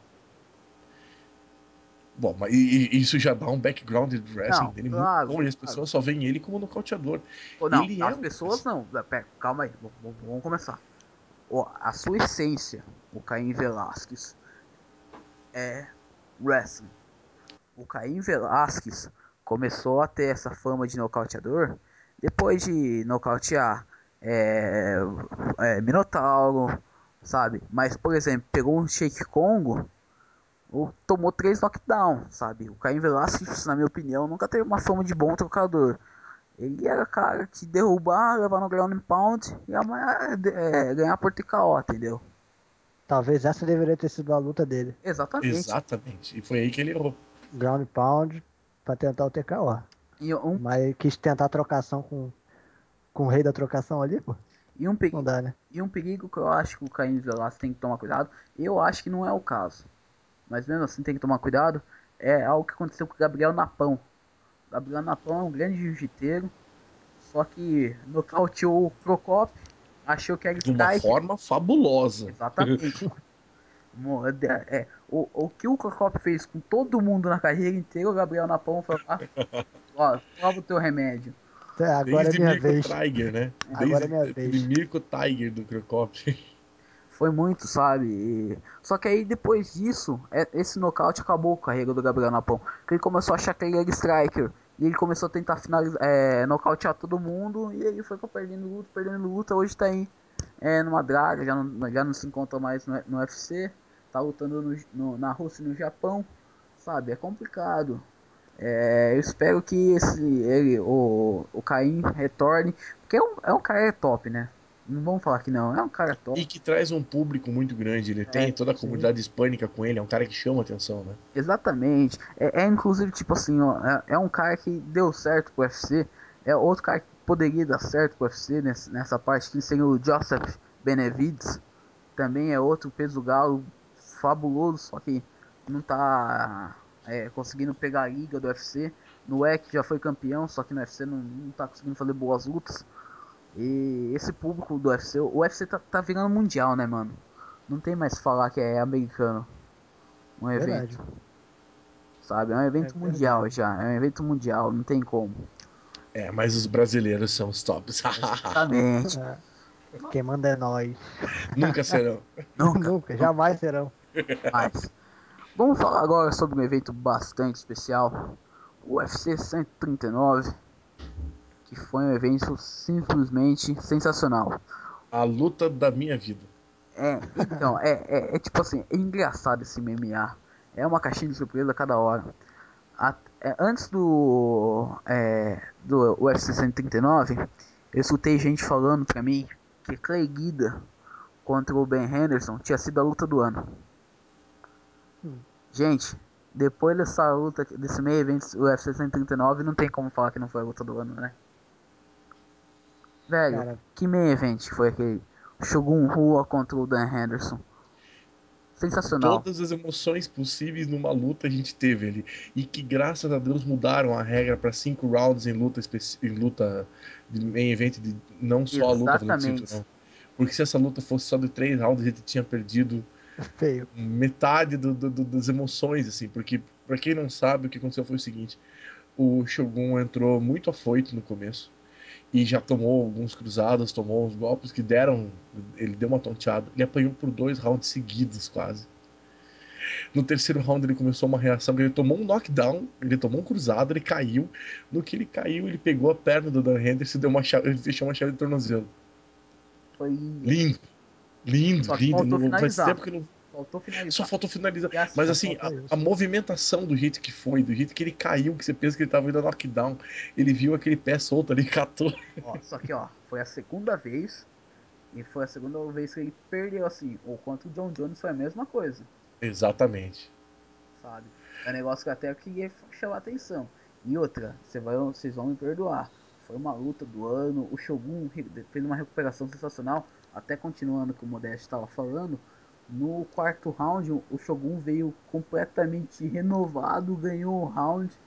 S4: Bom, mas e- e isso já dá um background de wrestling
S2: Não,
S4: dele muito
S2: claro,
S4: bom e as
S2: claro.
S4: pessoas só veem ele como nocauteador.
S2: Ou não,
S4: Ele é
S2: as
S4: um.
S2: pessoas não. Pera, calma aí, v- v- vamos começar. Ó, a sua essência, o Caim Velasquez, é wrestling. O Caim Velasquez começou a ter essa fama de nocauteador depois de nocautear é, é, Minotauro, sabe? Mas, por exemplo, pegou um Shake Congo, ou tomou três knockdown, sabe? O Caim Velasquez, na minha opinião, nunca teve uma fama de bom trocador. Ele era cara que derrubar, levar no ground and pound e amanhã, é, ganhar por T K O, entendeu?
S3: Talvez essa deveria ter sido a luta dele.
S2: Exatamente.
S4: Exatamente. E foi aí que ele errou.
S3: Ground and pound pra tentar o T K O.
S2: E um,
S3: Mas ele quis tentar a trocação com, com o rei da trocação ali, pô.
S2: e um
S3: Não
S2: perigo,
S3: dá, né?
S2: e um perigo que eu acho que o Caim Velasquez tem que tomar cuidado, eu acho que não é o caso, mas mesmo assim tem que tomar cuidado, é algo que aconteceu com o Gabriel Napão. O Gabriel Napão é um grande jiu-jiteiro, só que nocauteou o Procop achou que era
S4: De uma
S2: strike.
S4: forma fabulosa.
S2: Exatamente. Mo- é, é, o, o que o Cocop fez com todo mundo na carreira inteira, o Gabriel Napão foi lá, ó, prova o teu remédio.
S3: É, agora é
S4: Desde
S3: minha
S4: Mirko
S3: vez.
S4: Tiger, né?
S3: Agora é
S4: Desde
S3: minha
S4: aquele
S3: vez.
S4: Mirko Tiger do Crocop.
S2: Foi muito, sabe? E- Só que aí depois disso, é- esse nocaute acabou com a carreira do Gabriel Napão. Porque ele começou a achar que ele era striker. E ele começou a tentar finalizar, é, nocautear todo mundo. E ele foi perdendo luta, perdendo luta. Hoje tá aí é, numa draga, já não, já não se encontra mais no, no U F C. Tá lutando no, no- na Rússia e no Japão. Sabe? É complicado. É, eu espero que esse, ele, o, o Caim retorne. Porque é um, é um cara top, né? Não vamos falar que não. É um cara top.
S4: E que traz um público muito grande. Ele tem
S2: É,
S4: toda a
S3: sim.
S4: comunidade hispânica com ele. É um cara que chama atenção, né?
S2: Exatamente. É, é inclusive, tipo assim, ó, é, é um cara que deu certo pro U F C. É outro cara que poderia dar certo pro U F C nessa, nessa parte, que seria o Joseph Benavidez. Também é outro peso galo fabuloso, só que não tá é, conseguindo pegar a liga do U F C. No W E C já foi campeão, só que no U F C não, não tá conseguindo fazer boas lutas. E esse público do U F C, o U F C tá, tá virando mundial, né, mano? Não tem mais falar que é americano um
S3: Verdade.
S2: evento. Sabe? É um
S3: É
S2: evento mundial
S3: verdade.
S2: já. É um evento mundial, não tem como.
S4: É, mas os brasileiros são os tops.
S2: Exatamente.
S3: É, quem manda é nós.
S4: Nunca serão.
S2: Nunca,
S3: Nunca, jamais serão.
S2: mais. Vamos falar agora sobre um evento bastante especial. O U F C cento e trinta e nove. Que foi um evento simplesmente sensacional.
S4: A luta da minha vida.
S2: É, então, é, é, é tipo assim, é engraçado esse M M A. É uma caixinha de surpresa a cada hora. A- é, antes do, é, do U F C cento e trinta e nove, eu escutei gente falando pra mim que Clay Guida contra o Ben Henderson tinha sido a luta do ano.
S3: Hum.
S2: Gente, depois dessa luta, desse meio evento do U F C cento e trinta e nove, não tem como falar que não foi a luta do ano, né? Velho,
S3: Cara,
S2: que meio evento foi aquele? Shogun Rua contra o Dan Henderson. Sensacional.
S4: Todas as emoções possíveis numa luta a gente teve ali. E que graças a Deus mudaram a regra para cinco rounds em luta, especi- em luta de, em evento de não só a luta valendo
S2: Exatamente.
S4: cinturão. Porque se essa luta fosse só de três rounds, a gente tinha perdido
S3: feio.
S4: metade do- do- do- das emoções, assim. Porque, pra quem não sabe, o que aconteceu foi o seguinte: o Shogun entrou muito afoito no começo. E já tomou alguns cruzados, tomou uns golpes que deram. Ele deu uma tonteada. Ele apanhou por dois rounds seguidos, quase. No terceiro round ele começou uma reação, ele tomou um knockdown, ele tomou um cruzado, ele caiu. No que ele caiu, ele pegou a perna do Dan Henderson e deu uma chave, ele fechou uma chave de tornozelo.
S2: Foi.
S4: Lindo, lindo,
S2: Só que
S4: lindo.
S2: faltou
S4: Não, faz
S2: finalizar.
S4: tempo que não.
S2: Faltou
S4: Só
S2: finalizar.
S4: faltou finalizar.
S2: E assim,
S4: Mas
S3: Só
S4: assim,
S3: falta
S4: a,
S3: isso.
S4: a movimentação do jeito que foi, do jeito que ele caiu, que você pensa que ele tava indo knockdown, ele viu aquele pé solto ali, catou.
S2: ó, só que ó, foi a segunda vez. E foi a segunda vez que ele perdeu assim. Ou contra o John Jones foi a mesma coisa.
S4: Exatamente.
S2: Sabe? É um negócio que até eu queria chamar atenção. E outra, cê vai, vocês vão me perdoar. Foi uma luta do ano. O Shogun fez uma recuperação sensacional. Até continuando o que o Modeste estava falando. No quarto round, o Shogun veio completamente renovado, ganhou o round.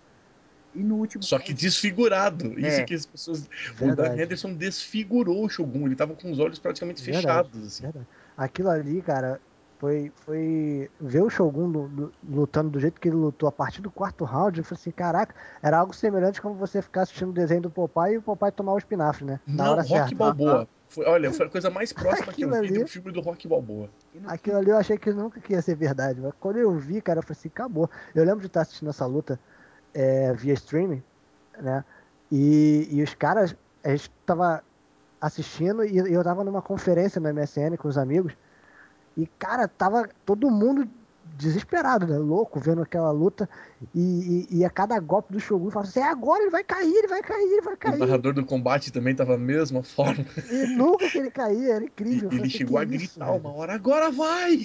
S2: E no último
S4: Só que
S2: round,
S4: desfigurado. Isso
S2: é,
S4: que as pessoas. O Dan
S3: Verdade.
S4: Henderson desfigurou o Shogun. Ele tava com os olhos praticamente
S3: Verdade.
S4: fechados, assim.
S3: Verdade. Aquilo ali, cara, foi, foi ver o Shogun do- do- lutando do jeito que ele lutou a partir do quarto round. Eu falei assim, caraca, era algo semelhante como você ficar assistindo o desenho do Popeye e o Popeye tomar o espinafre, né? Na
S4: Não,
S3: hora
S4: Rock
S3: certa.
S2: aham.
S4: Balboa. Foi, olha, foi a coisa mais próxima que eu
S3: Aquilo
S4: vi do
S3: ali,
S4: filme do Rock Balboa.
S2: E no
S3: aquilo
S2: quinto,
S3: ali eu achei que nunca que ia ser verdade. Mas quando eu vi, cara, eu falei assim, acabou. Eu lembro de estar assistindo essa luta é, via streaming, né? E, e os caras, a gente tava assistindo e eu tava numa conferência no M S N com os amigos. E, cara, tava todo mundo desesperado, né? Louco, vendo aquela luta. E, e, e a cada golpe do Shogun falava assim: é agora, ele vai cair, ele vai cair, ele vai
S4: O
S3: cair.
S4: narrador do combate também tava da mesma forma.
S3: E nunca que ele caía, era
S4: E
S3: incrível. Eu falei
S4: ele
S3: assim: que
S4: chegou a
S3: isso,
S4: gritar uma
S3: velho?
S4: hora, agora vai!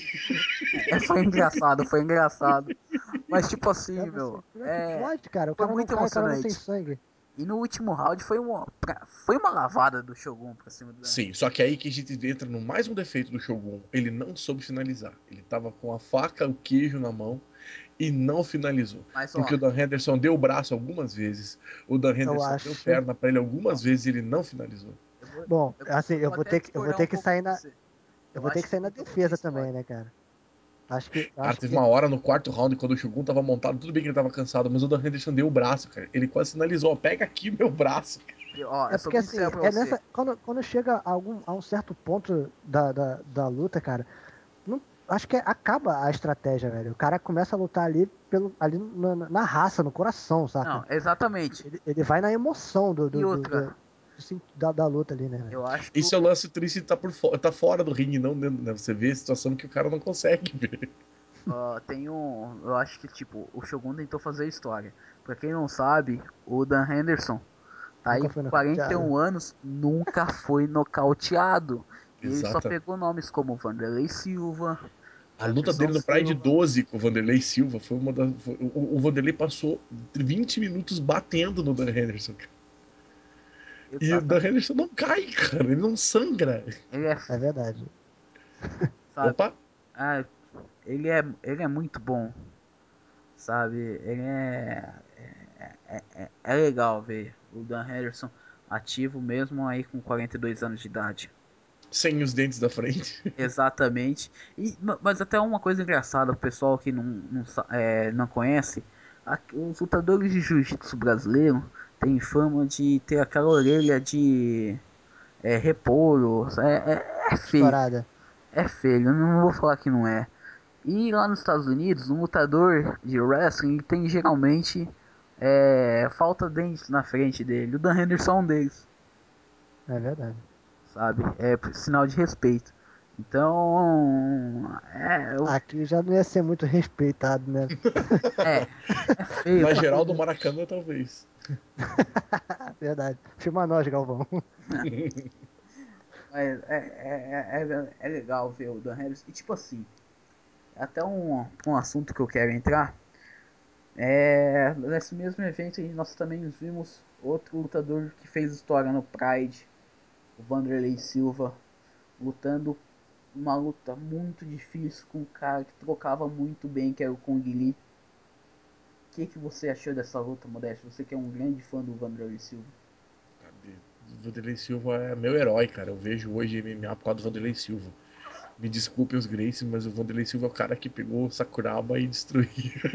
S2: é, foi engraçado, foi engraçado. Mas tipo
S3: Aí
S2: assim,
S3: eu falei
S2: meu,
S3: assim: como é que
S2: é,
S3: pode, cara? O
S2: foi
S3: cara não
S2: muito
S3: cai, o cara não tem
S2: emocionante.
S3: sangue.
S2: E no último round foi uma, pra- foi uma lavada do Shogun pra cima do Dan
S4: Sim,
S2: Henderson.
S4: só que aí que a gente entra no mais um defeito do Shogun. Ele não soube finalizar. Ele tava com a faca, o queijo na mão e não finalizou.
S2: Mas
S4: Porque
S2: ó,
S4: o Dan Henderson deu o braço algumas vezes, o Dan
S3: Eu
S4: Henderson deu
S3: acho.
S4: perna pra ele algumas
S2: ó,
S4: vezes e ele não finalizou.
S2: eu
S3: Bom,
S2: Eu-
S3: assim, eu
S2: vou
S3: vou
S2: até
S3: ter que, eu vou
S2: discordar
S3: ter
S2: um
S3: que
S2: pouco
S3: sair
S2: de
S3: na,
S2: você.
S3: eu
S2: Eu
S3: vou ter
S2: acho
S3: que sair
S2: que
S3: na
S2: luta muito
S3: defesa também,
S2: história.
S3: né, cara? Acho que,
S4: Cara,
S3: acho
S4: teve
S3: que
S4: uma hora no quarto round, quando o Shogun tava montado, tudo bem que ele tava cansado, mas o Dan Henderson deu o braço, cara. Ele quase sinalizou, ó, pega aqui meu braço.
S2: Eu- Ó,
S3: é
S2: eu sou
S3: porque
S2: muito
S3: assim,
S2: sincero pra
S3: é
S2: você.
S3: nessa, quando, quando chega a, algum, a um certo ponto da, da, da luta, cara, não, acho que acaba a estratégia, velho. O cara começa a lutar ali, pelo, ali na, na raça, no coração, saca?
S2: Não, exatamente.
S3: Ele, ele vai na emoção do,
S2: E
S3: do, do-
S2: outra,
S3: do- do sen- da, da luta ali, né, velho?
S2: eu acho que o-
S4: Esse é o lance triste de tá, por fo- tá fora do ringue, não dentro, né? Você vê a situação que o cara não consegue ver.
S2: ó, tem um. Eu acho que, tipo, o Shogun tentou fazer história. Pra quem não sabe, o Dan Henderson tá aí
S3: Nunca
S2: com
S3: foi
S2: quarenta e um
S3: nocauteado.
S2: anos, nunca foi nocauteado. E ele só
S4: Exata.
S2: pegou nomes como Vanderlei Silva,
S4: A luta
S2: Jefferson
S4: dele no Pride
S2: Silva.
S4: doze com o Vanderlei Silva foi uma das. foi- o, o Vanderlei passou vinte minutos batendo no Dan Henderson, cara. E o Dan
S2: Exatamente.
S4: Henderson não cai, cara. Ele não sangra.
S2: Ele é,
S3: É verdade.
S2: sabe,
S4: Opa!
S2: ah, ele é, ele é muito bom, sabe? Ele é, é, é, é legal ver o Dan Henderson ativo mesmo aí com quarenta e dois anos de idade.
S4: Sem os dentes da frente.
S2: Exatamente. E, ma- mas até uma coisa engraçada, o pessoal que não, não, sa- é, não conhece, a- os lutadores de jiu-jitsu brasileiro têm fama de ter aquela orelha de é, repolho. É, é, é feio,
S3: Estourada.
S2: é feio, eu não vou falar que não é. E lá nos Estados Unidos, um lutador de wrestling tem geralmente é, falta dente na frente dele. O Dan Henderson é um deles,
S3: É verdade.
S2: sabe? É sinal de respeito. Então, é, eu-
S3: Aqui já não ia ser muito respeitado, né?
S2: é, é feio
S4: Na
S2: pra
S4: geral do Maracanã, talvez.
S3: Verdade. Filma nós, Galvão.
S2: mas é, é, é, é, é legal ver o Dan Harris. E tipo assim, até um, um assunto que eu quero entrar. É, nesse mesmo evento aí, nós também vimos outro lutador que fez história no Pride, o Vanderlei Silva, lutando uma luta muito difícil com um cara que trocava muito bem, que era o Kung Lee. O que, que você achou dessa luta, Modesto? Você que é um grande fã do Vanderlei Silva.
S4: O Vanderlei Silva é meu herói, cara. Eu vejo hoje M M A por causa do Vanderlei Silva. Me desculpem os Gracie, mas o Vanderlei Silva é o cara que pegou o Sakuraba e destruiu.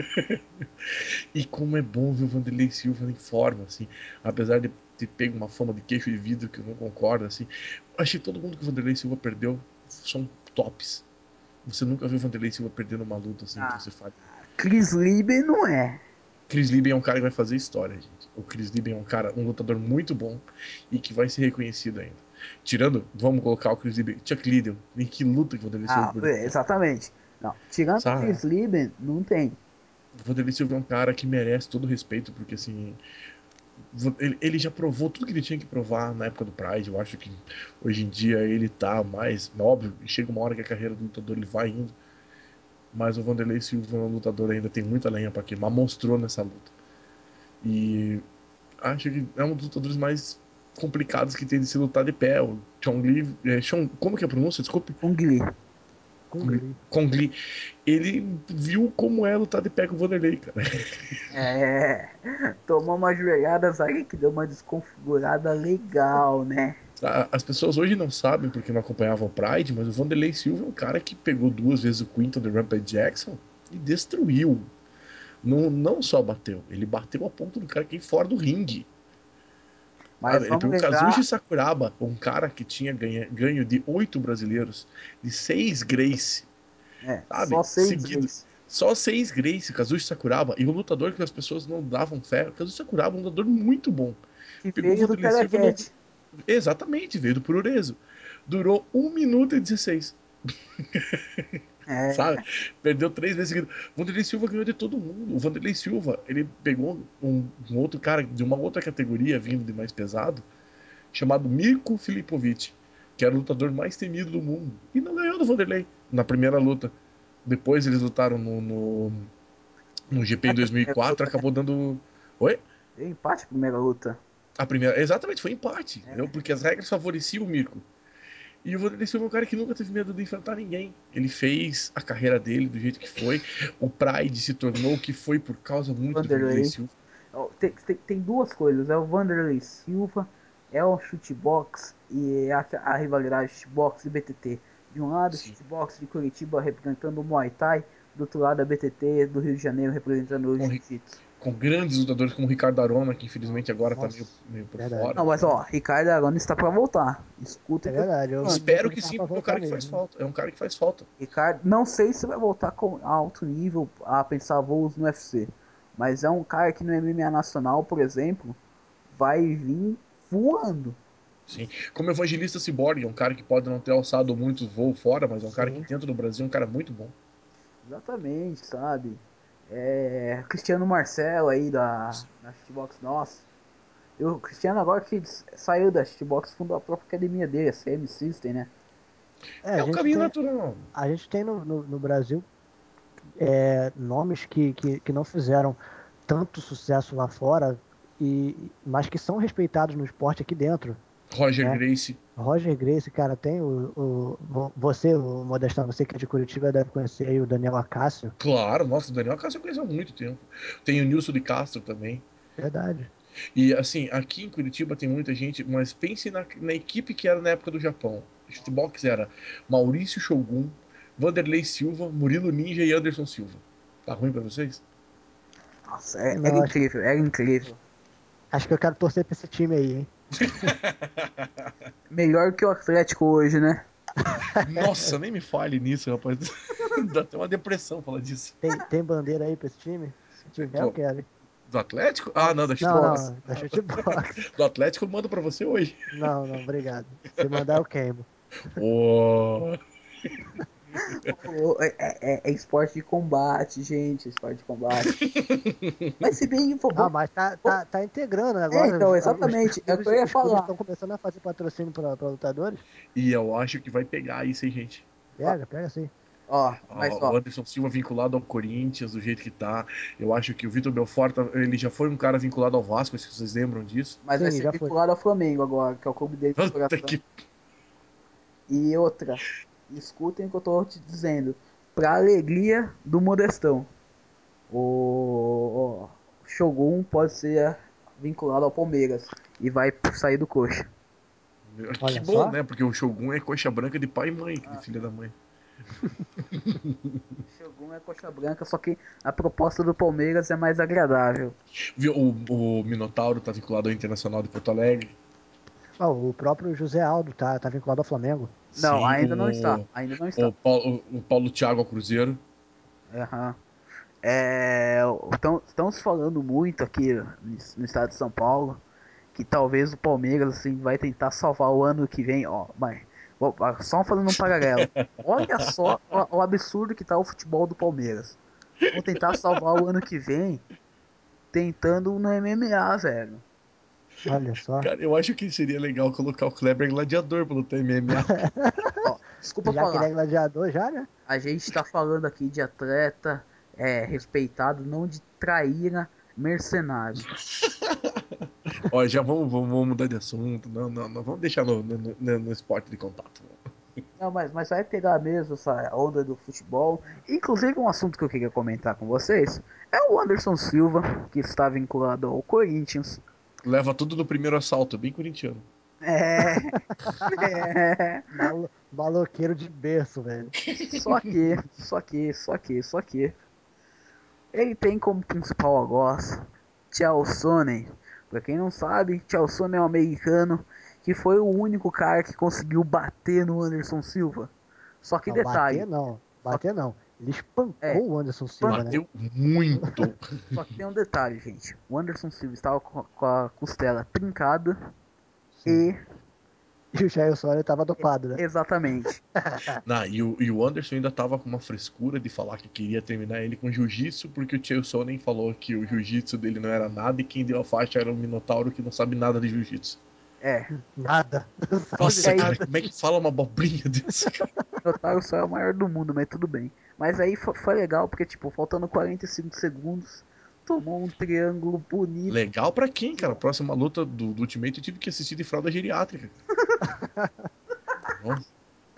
S4: E como é bom ver o Vanderlei Silva em forma, assim. Apesar de ter pego uma fama de queixo de vidro que eu não concordo, assim. Achei que todo mundo que o Vanderlei Silva perdeu são tops. Você nunca viu o Vanderlei Silva perdendo uma luta assim que
S2: Ah,
S4: você fala.
S2: Chris Lieben não é.
S4: Chris Lieben é um cara que vai fazer história, gente. O Chris Lieben é um cara, um lutador muito bom e que vai ser reconhecido ainda. Tirando, vamos colocar o Chris Lieben, Chuck Liddell, em que luta que o Vanderlei Silva
S2: Ah,
S4: perdeu.
S2: é, exatamente. Não, tirando o
S4: Sabe?
S2: Chris Lieben, não tem.
S4: O Vanderlei Silva é um cara que merece todo o respeito, porque assim, ele, ele já provou tudo que ele tinha que provar na época do Pride. Eu acho que hoje em dia ele tá mais, óbvio, chega uma hora que a carreira do lutador ele vai indo, mas o Vanderlei Silva, um lutador, ainda tem muita lenha pra queimar, mostrou nessa luta. E acho que é um dos lutadores mais complicados que tem de se lutar de pé. O Chong Li, é, Chong, como que é a pronúncia? Desculpe.
S2: Kung Lee.
S3: Kung Lee.
S4: Kong Li. Ele viu como é lutar de pé com o Vanderlei, cara.
S2: É, tomou uma joelhada, sabe que deu uma desconfigurada legal, né?
S4: As pessoas hoje não sabem porque não acompanhavam o Pride, mas o Vanderlei Silva é um cara que pegou duas vezes o Quinton do Rampage Jackson e destruiu. Não, não só bateu, ele bateu a ponto do cara que fora do ringue.
S2: Mas
S4: Sabe? Ele
S2: vamos
S4: pegou Kazushi
S2: lembrar,
S4: Sakuraba, um cara que tinha ganha, ganho de oito brasileiros, de seis Grace,
S2: é,
S4: sabe?
S2: só seis
S4: Seguido.
S2: vezes.
S4: Só seis Grace, Kazushi Sakuraba, e um lutador que as pessoas não davam fé. O Kazushi Sakuraba é um lutador muito bom.
S2: Que
S4: Pegou o
S2: veio do
S4: Vanderlei Silva no...
S2: Telecat.
S4: Exatamente, veio do Puroreso. Durou um minuto e dezesseis.
S2: É,
S4: Sabe? Perdeu três vezes seguidas. O Vanderlei Silva ganhou de todo mundo. O Vanderlei Silva, ele pegou um, um outro cara de uma outra categoria, vindo de mais pesado, chamado Mirko Filipovic, que era o lutador mais temido do mundo. E não ganhou do Vanderlei na primeira luta. Depois eles lutaram no, no, no G P em
S2: empate a primeira
S4: dois mil e quatro,
S2: luta, né?
S4: acabou dando. Oi?
S2: Deu empate a primeira luta.
S4: A primeira. Exatamente, foi empate.
S2: É.
S4: Entendeu? Porque as regras favoreciam o Mirko. E o Vanderlei Silva é um cara que nunca teve medo de enfrentar ninguém. Ele fez a carreira dele do jeito que foi. O Pride se tornou o que foi por causa muito do Vanderlei
S2: Vanderlei.
S4: Silva.
S2: Ó, Tem, tem, tem duas coisas, é o Vanderlei Silva é o shootbox e é a, a rivalidade shootbox e B T T. De um lado,
S4: Sim.
S2: shootbox de Curitiba representando o Muay Thai, do outro lado a B T T do Rio de Janeiro representando o
S4: Com, ri-
S2: Jiu-Jitsu.
S4: com grandes lutadores como o Ricardo Arona, que infelizmente agora tá
S3: Nossa,
S4: meio, meio por
S3: verdade.
S4: fora.
S2: Não, mas ó, Ricardo Arona está pra voltar. Escuta
S3: É
S2: o que eu
S3: verdade. Eu vi
S4: Espero
S3: ele
S4: que
S3: tava
S4: sim,
S3: pra
S4: porque é um
S3: voltar
S4: cara que faz
S3: mesmo.
S4: falta. É um cara que faz falta.
S2: Ricardo, não sei se vai voltar com alto nível a pensar voos no U F C, mas é um cara que no M M A nacional, por exemplo, vai vir voando.
S4: Sim. Como Evangelista Cyborg, é um cara que pode não ter alçado muito voo fora, mas é um cara que
S3: Sim.
S4: dentro do Brasil é um cara muito bom.
S2: Exatamente, sabe? É, Cristiano Marcelo aí da, da Shitbox Nossa. Eu, o Cristiano agora que saiu da Shitbox fundou a própria academia dele, a C M System, né?
S3: É, a
S4: É o
S3: gente
S4: caminho
S3: tem,
S4: natural.
S3: a gente tem no, no, no Brasil é, nomes que, que, que não fizeram tanto sucesso lá fora, e, mas que são respeitados no esporte aqui dentro,
S4: Roger
S3: né?
S4: Gracie.
S3: Roger Gracie, cara, tem o, o vo- você, o Modestão, você que é de Curitiba deve conhecer aí o Daniel Acácio.
S4: Claro, nossa, o Daniel Cássio eu conheço há muito tempo. Tem o Nilson de Castro também.
S3: Verdade.
S4: E assim, aqui em Curitiba tem muita gente, mas pense na, na equipe que era na época do Japão. O Shootbox era Maurício Shogun, Vanderlei Silva, Murilo Ninja e Anderson Silva. Tá ruim pra vocês?
S2: Nossa, é- era
S3: Não, acho,
S2: incrível, era incrível.
S3: acho que eu quero torcer pra esse time aí, hein?
S2: Melhor que o Atlético hoje, né?
S4: Nossa, nem me fale nisso, rapaz. Dá até uma depressão falar disso.
S3: Tem, tem bandeira aí pra esse time? Se tiver, eu
S4: Qual?
S3: quero, hein?
S4: Do Atlético? Ah, não, da
S3: Não,
S4: Shootbox.
S3: não, da chutebox.
S4: Do Atlético eu mando pra você hoje.
S3: Não, não, obrigado. Se mandar, eu queimo.
S4: Ô,
S2: Pô, É, é- é esporte de combate, gente, esporte de combate. Mas se bem, pô,
S3: Ah,
S2: vamos-
S3: mas tá,
S2: vamos-
S3: tá, tá integrando
S2: é,
S3: agora.
S2: então,
S3: Os, os, os
S2: exatamente, é o que
S3: clubes
S2: eu ia
S3: os clubes
S2: falar.
S3: estão começando a fazer patrocínio pra, pra lutadores.
S4: E eu acho que vai pegar isso, hein, gente.
S2: Ó,
S3: Pega, pega sim.
S2: ó,
S4: Ó,
S2: mas
S4: o
S2: ó,
S4: Anderson Silva vinculado ao Corinthians, do jeito que tá. Eu acho que o Vitor Belfort, tá- ele já foi um cara vinculado ao Vasco, se vocês lembram disso.
S2: mas vai
S3: Sim,
S2: ser
S3: já foi.
S2: vinculado ao Flamengo agora, que é o clube dele de
S4: Puta
S2: coração.
S4: que.
S2: E outra, escutem o que eu tô te dizendo. Pra alegria do Modestão, o Shogun pode ser vinculado ao Palmeiras e vai sair do coxa.
S4: Que
S3: Olha
S4: bom,
S3: só.
S4: né? Porque o Shogun é coxa branca de pai e mãe, de filha da mãe.
S2: Shogun é coxa branca, só que a proposta do Palmeiras é mais agradável.
S4: Viu, O, o Minotauro tá vinculado ao Internacional de Porto Alegre.
S3: Ó, o próprio José Aldo tá, tá vinculado ao Flamengo.
S2: Não,
S4: Sim,
S2: ainda não está.
S4: o,
S2: Ainda não está.
S4: o, Paulo, o Paulo Thiago ao Cruzeiro.
S2: Aham. É, estamos falando muito aqui no no estado de São Paulo que talvez o Palmeiras assim vai tentar salvar o ano que vem, ó, mas ó, só fazendo um paralelo. Olha só o, o absurdo que tá o futebol do Palmeiras. Vão tentar salvar o ano que vem tentando no M M A, velho.
S3: Olha só.
S4: Cara, eu acho que seria legal colocar o Kleber Gladiador pelo T M M A.
S2: Ó, desculpa
S3: Já que ele é
S2: falar.
S3: gladiador, já, né?
S2: A gente tá falando aqui de atleta é, respeitado, não de traíra mercenário.
S4: Ó, já vamos, vamos, vamos mudar de assunto. Não, não, não. Vamos deixar no, no, no, no esporte de contato.
S2: Não, mas, mas vai pegar mesmo essa onda do futebol. Inclusive, um assunto que eu queria comentar com vocês é o Anderson Silva, que está vinculado ao Corinthians.
S4: Leva tudo no primeiro assalto, bem corintiano.
S2: É, é.
S3: Malo, maloqueiro de berço, velho.
S2: Só que, só que, só que, só que. Ele tem como principal algoz Chael Sonnen. Pra quem não sabe, Chael Sonnen é um americano que foi o único cara que conseguiu bater no Anderson Silva. Só que
S3: Não, bater
S2: detalhe,
S3: não.
S2: só que,
S3: Bater não. Ele
S2: é,
S3: espancou o Anderson Silva, né?
S2: espancou.
S4: Bateu muito.
S2: Só que tem um detalhe, gente. O Anderson Silva estava com com a costela trincada
S3: Sim.
S2: e.
S3: E o Jair Sonnen tava dopado, né?
S2: Exatamente.
S4: Nah, e, o, e o Anderson ainda tava com uma frescura de falar que queria terminar ele com jiu-jitsu, porque o Chael Sonnen falou que o jiu-jitsu dele não era nada e quem deu a faixa era o Minotauro que não sabe nada de jiu-jitsu.
S2: É.
S3: Nada. Não sabe
S2: Só que
S4: Nossa,
S2: aí,
S4: cara,
S3: nada.
S4: como é que fala uma abobrinha desse, cara?
S2: o Otário só é o maior do mundo, mas tudo bem. Mas aí fo- foi legal, porque, tipo, faltando quarenta e cinco segundos, tomou um triângulo bonito.
S4: Legal pra quem, cara? A próxima luta do, do Ultimate eu tive que assistir de fralda geriátrica. Nossa,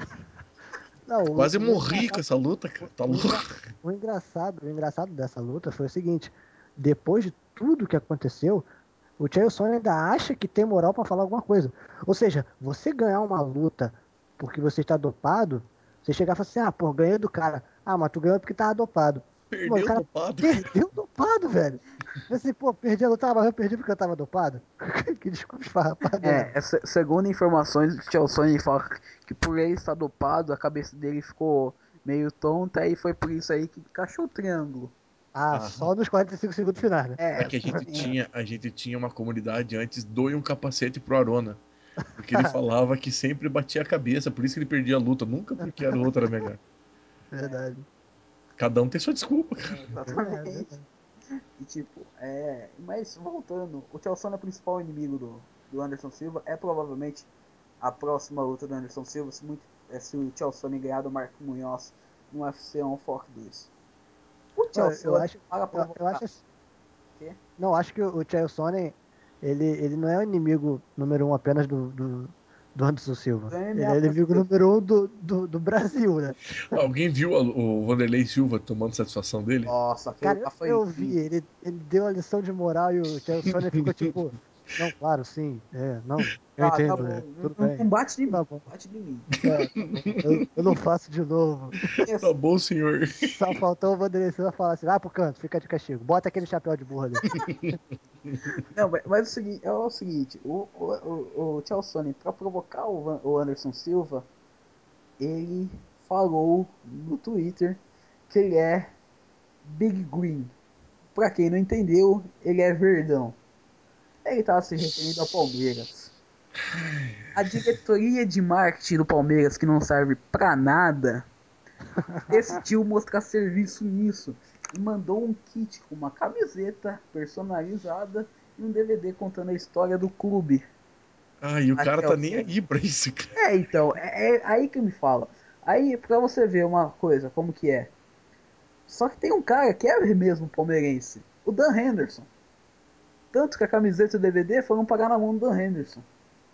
S3: Não, o,
S4: quase
S3: o
S4: morri com
S3: engraçado,
S4: essa luta,
S3: o,
S4: cara. Tá
S3: o
S4: louco?
S3: engra- o engraçado, o engraçado dessa luta foi o seguinte: depois de tudo que aconteceu, O Chael Sonnen ainda acha que tem moral pra falar alguma coisa. Ou seja, você ganhar uma luta porque você está dopado, você chegar e falar assim, ah, pô, ganhei do cara. Ah, mas tu ganhou porque tava dopado. Mano, o
S4: Perdeu
S3: cara
S4: dopado.
S3: perdeu dopado, velho. Assim, pô, perdi a luta, ah, mas eu perdi porque eu tava dopado. Que desculpa esfarrapada é
S2: É, é, se- segundo informações, o Chael Sonnen fala que por ele estar dopado, a cabeça dele ficou meio tonta e foi por isso aí que encaixou o triângulo.
S3: Ah,
S4: Aham.
S3: só nos quarenta e cinco segundos finais, né?
S2: É,
S4: É que a gente tinha, a gente tinha uma comunidade antes, doe um capacete pro Arona. Porque ele falava que sempre batia a cabeça, por isso que ele perdia a luta, nunca porque era o outro era melhor.
S3: Verdade.
S4: Cada um tem sua desculpa, cara.
S3: É,
S2: exatamente.
S3: verdade.
S2: E tipo, é. Mas voltando, o Chael Sonnen é o principal inimigo do, do Anderson Silva. É provavelmente a próxima luta do Anderson Silva. Se, muito, é, se o Chael Sonnen ganhar do Marco Munhoz no U F C um Fox dois. O Chael
S3: Olha, eu
S2: Sonnen
S3: acho,
S2: para
S3: eu, eu
S2: provocar.
S3: acho assim,
S2: O quê?
S3: não, acho que o, o Chael Sonnen, ele, ele não é o inimigo número um apenas do, do, do Anderson Silva.
S2: Do
S3: Ele
S2: M M A
S3: é o inimigo
S2: brasileiro.
S3: número um do, do, do Brasil, né?
S4: Alguém viu a- o Vanderlei Silva tomando satisfação dele?
S2: Nossa, aquilo
S3: Cara, eu,
S2: lá foi
S3: eu vi,
S2: incrível.
S3: ele, ele deu a lição de moral e o Chael Sonnen ficou tipo, não, claro, sim, é, não, eu
S2: Tá, tá
S3: entendo,
S2: bom.
S3: é,
S2: Não,
S3: tudo
S2: não- não
S3: bem,
S2: bate em mim.
S3: tá bom,
S2: Bate em mim.
S3: é, tá bom, eu, eu não faço de novo.
S2: E
S4: Tá
S2: assim,
S4: bom, senhor.
S3: Só faltou o Vanderlei Silva falar assim, vai pro canto, fica de castigo, bota aquele chapéu de burro ali.
S2: não, mas, mas o seguinte, é o seguinte, o, o, o, o Chael Sonnen, pra provocar o, Van- o Anderson Silva, ele falou no Twitter que ele é Big Green. Pra quem não entendeu, ele é verdão. Ele estava se referindo ao Palmeiras. A diretoria de marketing do Palmeiras, que não serve pra nada, decidiu mostrar serviço nisso e mandou um kit com uma camiseta personalizada e um D V D contando a história do clube.
S4: Ah, e o
S2: A
S4: cara tá nem
S2: Chelsea.
S4: aí pra isso, cara.
S2: É, então, é, é aí que me fala. Aí, pra você ver uma coisa, como que é. Só que tem um cara que é mesmo palmeirense, o Dan Henderson. Tanto que a camiseta e o D V D foram pagar na mão do Dan Henderson.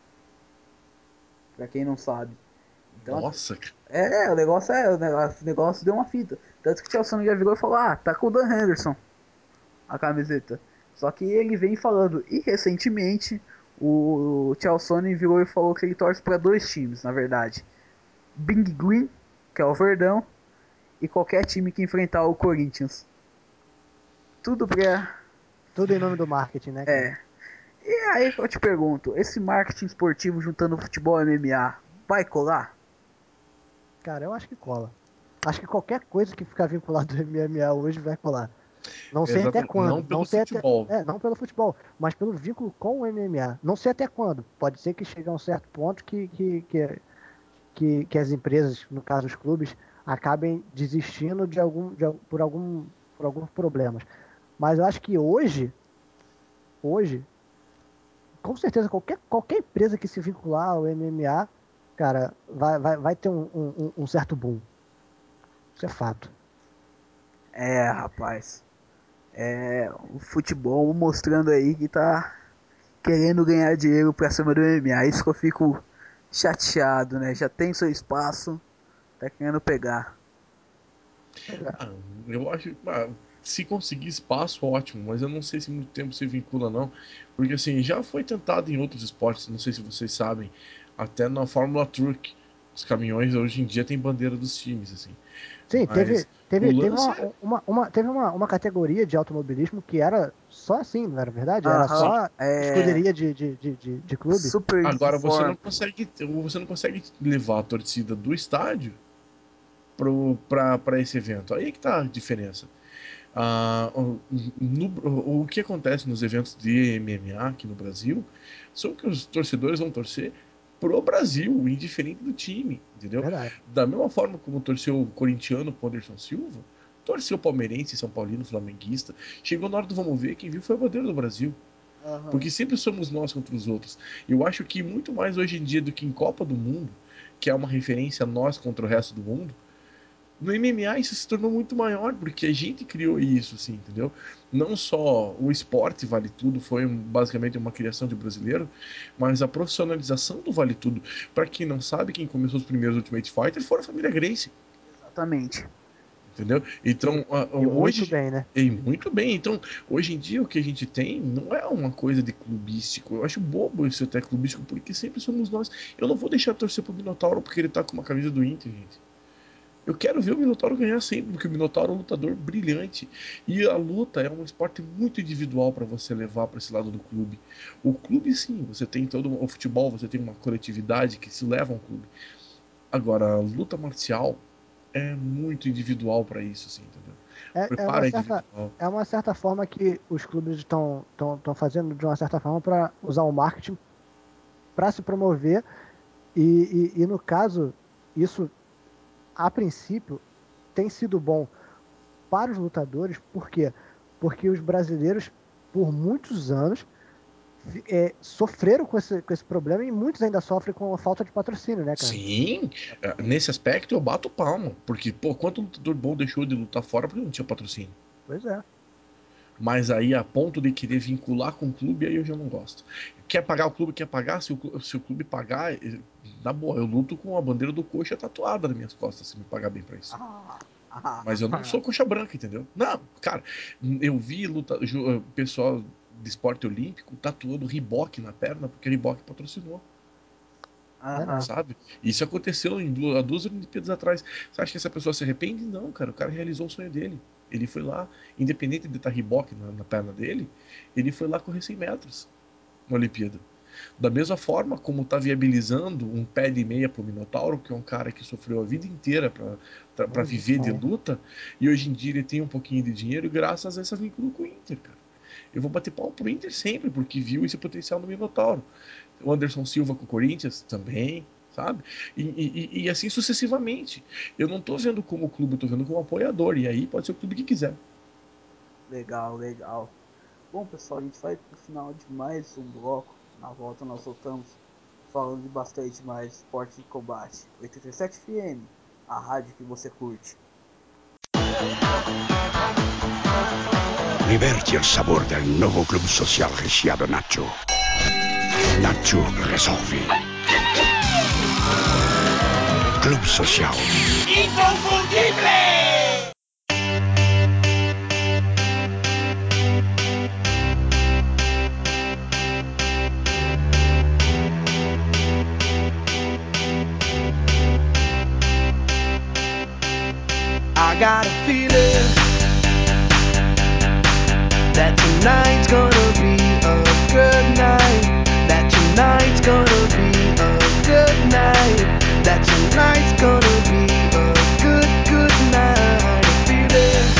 S2: Pra quem não sabe. Então,
S4: Nossa, cara.
S2: é, o negócio é, o negócio, o negócio deu uma fita. Tanto que o Chelsea já virou e falou: ah, tá com o Dan Henderson a camiseta. Só que ele vem falando, e recentemente o Chelsea virou e falou que ele torce para dois times, na verdade: Bing Green, que é o Verdão, e qualquer time que enfrentar o Corinthians. Tudo pra.
S3: Tudo em nome do marketing, né, cara?
S2: É. E aí eu te pergunto: esse marketing esportivo juntando futebol e M M A vai colar?
S3: Cara, eu acho que cola. Acho que qualquer coisa que ficar vinculado ao M M A hoje vai colar. Não sei até
S4: Exatamente. Não
S3: quando, não
S4: pelo
S3: sei até,
S4: futebol.
S3: é, não pelo futebol, mas pelo vínculo com o M M A. Não sei até quando. Pode ser que chegue a um certo ponto que, que, que, que, que as empresas, no caso os clubes, acabem desistindo de algum, de, al- por algum, por alguns problemas. Mas eu acho que hoje, hoje, com certeza qualquer, qualquer empresa que se vincular ao M M A, cara, vai, vai, vai ter um, um, um um certo boom. Isso é fato.
S2: É, rapaz. É, o futebol mostrando aí que tá querendo ganhar dinheiro pra cima do M M A. Isso que eu fico chateado, né? Já tem seu espaço, tá querendo pegar.
S4: Ah, eu acho. Ah, se conseguir espaço, ótimo, mas eu não sei se muito tempo se vincula, não. Porque assim, já foi tentado em outros esportes, não sei se vocês sabem, até na Fórmula Truck. Os caminhões hoje em dia têm bandeira dos times, assim.
S3: Sim, teve,
S4: Mas o
S3: teve, teve
S4: lance
S3: uma,
S4: é.
S3: uma, uma- teve uma, uma categoria de automobilismo que era só assim, não era verdade? Era
S2: Aham,
S3: só
S2: é.
S3: escuderia de, de, de, de, de clube.
S2: Super
S4: Agora você não
S2: Inform.
S4: consegue, você não consegue levar a torcida do estádio pro, pra, pra esse evento. Aí é que tá a diferença. Ah, o, no- o que acontece nos eventos de M M A aqui no Brasil são que os torcedores vão torcer pro Brasil, indiferente do time, entendeu?
S3: Verdade.
S4: Da mesma forma como torceu o corintiano pro Anderson Silva, torceu o palmeirense, São Paulino, flamenguista. Chegou na hora do vamos ver, quem viu foi a bandeira do Brasil.
S2: Aham.
S4: Porque sempre somos nós contra os outros. Eu acho que muito mais hoje em dia do que em Copa do Mundo, que é uma referência nós contra o resto do mundo, no M M A isso se tornou muito maior, porque a gente criou isso, assim, entendeu? Não só o esporte Vale Tudo foi um- basicamente uma criação de brasileiro, mas a profissionalização do Vale Tudo. Pra quem não sabe, quem começou os primeiros Ultimate Fighter foi a família Gracie,
S2: Exatamente.
S4: Entendeu? Então, a-
S3: E
S4: hoje.
S3: muito bem, né?
S4: E muito bem. Então, hoje em dia, o que a gente tem não é uma coisa de clubístico. Eu acho bobo isso até clubístico, porque sempre somos nós. Eu não vou deixar de torcer pro Minotauro porque ele tá com uma camisa do Inter, gente. Eu quero ver o Minotauro ganhar sempre, porque o Minotauro é um lutador brilhante. E a luta é um esporte muito individual para você levar para esse lado do clube. O clube, sim, você tem todo o futebol, você tem uma coletividade que se leva a um clube. Agora, a luta marcial é muito individual para isso, assim, entendeu? O
S3: É, é
S4: preparo
S3: uma
S4: é
S3: certa,
S4: individual.
S3: é uma certa forma que os clubes estão estão fazendo de uma certa forma para usar o marketing para se promover e, e, e no caso isso a princípio tem sido bom para os lutadores, por quê? Porque os brasileiros por muitos anos fi- é, sofreram com esse, com esse problema e muitos ainda sofrem com a falta de patrocínio, né, cara?
S4: Sim, é, nesse aspecto eu bato palma, porque, pô, quanto lutador bom deixou de lutar fora porque não tinha patrocínio.
S3: Pois é.
S4: Mas aí, a ponto de querer vincular com o clube, aí eu já não gosto. Quer pagar o clube, quer pagar. Se o, clu- se o clube pagar, eh, na boa, eu luto com a bandeira do coxa tatuada nas minhas costas, se me pagar bem pra isso.
S3: Ah, ah,
S4: Mas eu não sou coxa branca, entendeu? Não, cara, eu vi luta, ju- eh, pessoal de esporte olímpico tatuando Reebok na perna, porque Reebok patrocinou,
S2: Aham.
S4: sabe? Isso aconteceu em du- há duas Olimpíadas atrás. Você acha que essa pessoa se arrepende? Não, cara, o cara realizou o sonho dele. Ele foi lá, independente de estar Reebok na, na perna dele, ele foi lá correr cem metros na Olimpíada. Da mesma forma como está viabilizando um pé de meia pro Minotauro, que é um cara que sofreu a vida inteira para
S3: muito
S4: viver de
S3: bom.
S4: luta, e hoje em dia ele tem um pouquinho de dinheiro graças a essa vínculo com o Inter, cara. Eu vou bater pau pro Inter sempre, porque viu esse potencial no Minotauro. O Anderson Silva com o Corinthians também, sabe? E, e- e assim sucessivamente. Eu não tô vendo como clube, eu tô vendo como apoiador, e aí pode ser o clube que quiser.
S2: Legal, legal. Bom, pessoal, a gente vai pro final de mais um bloco. Na volta nós voltamos falando de bastante mais esporte de combate. oitenta e sete F M, a rádio que você curte.
S9: Riverti il sapore del nuovo club social Ricciardo Nacho. Nacho Resolvi. Club Social.
S8: Inconfundibile!
S10: I got a feeling that tonight's gonna be a good night. That tonight's gonna be a good night. That tonight's gonna be a good, good night. A feeling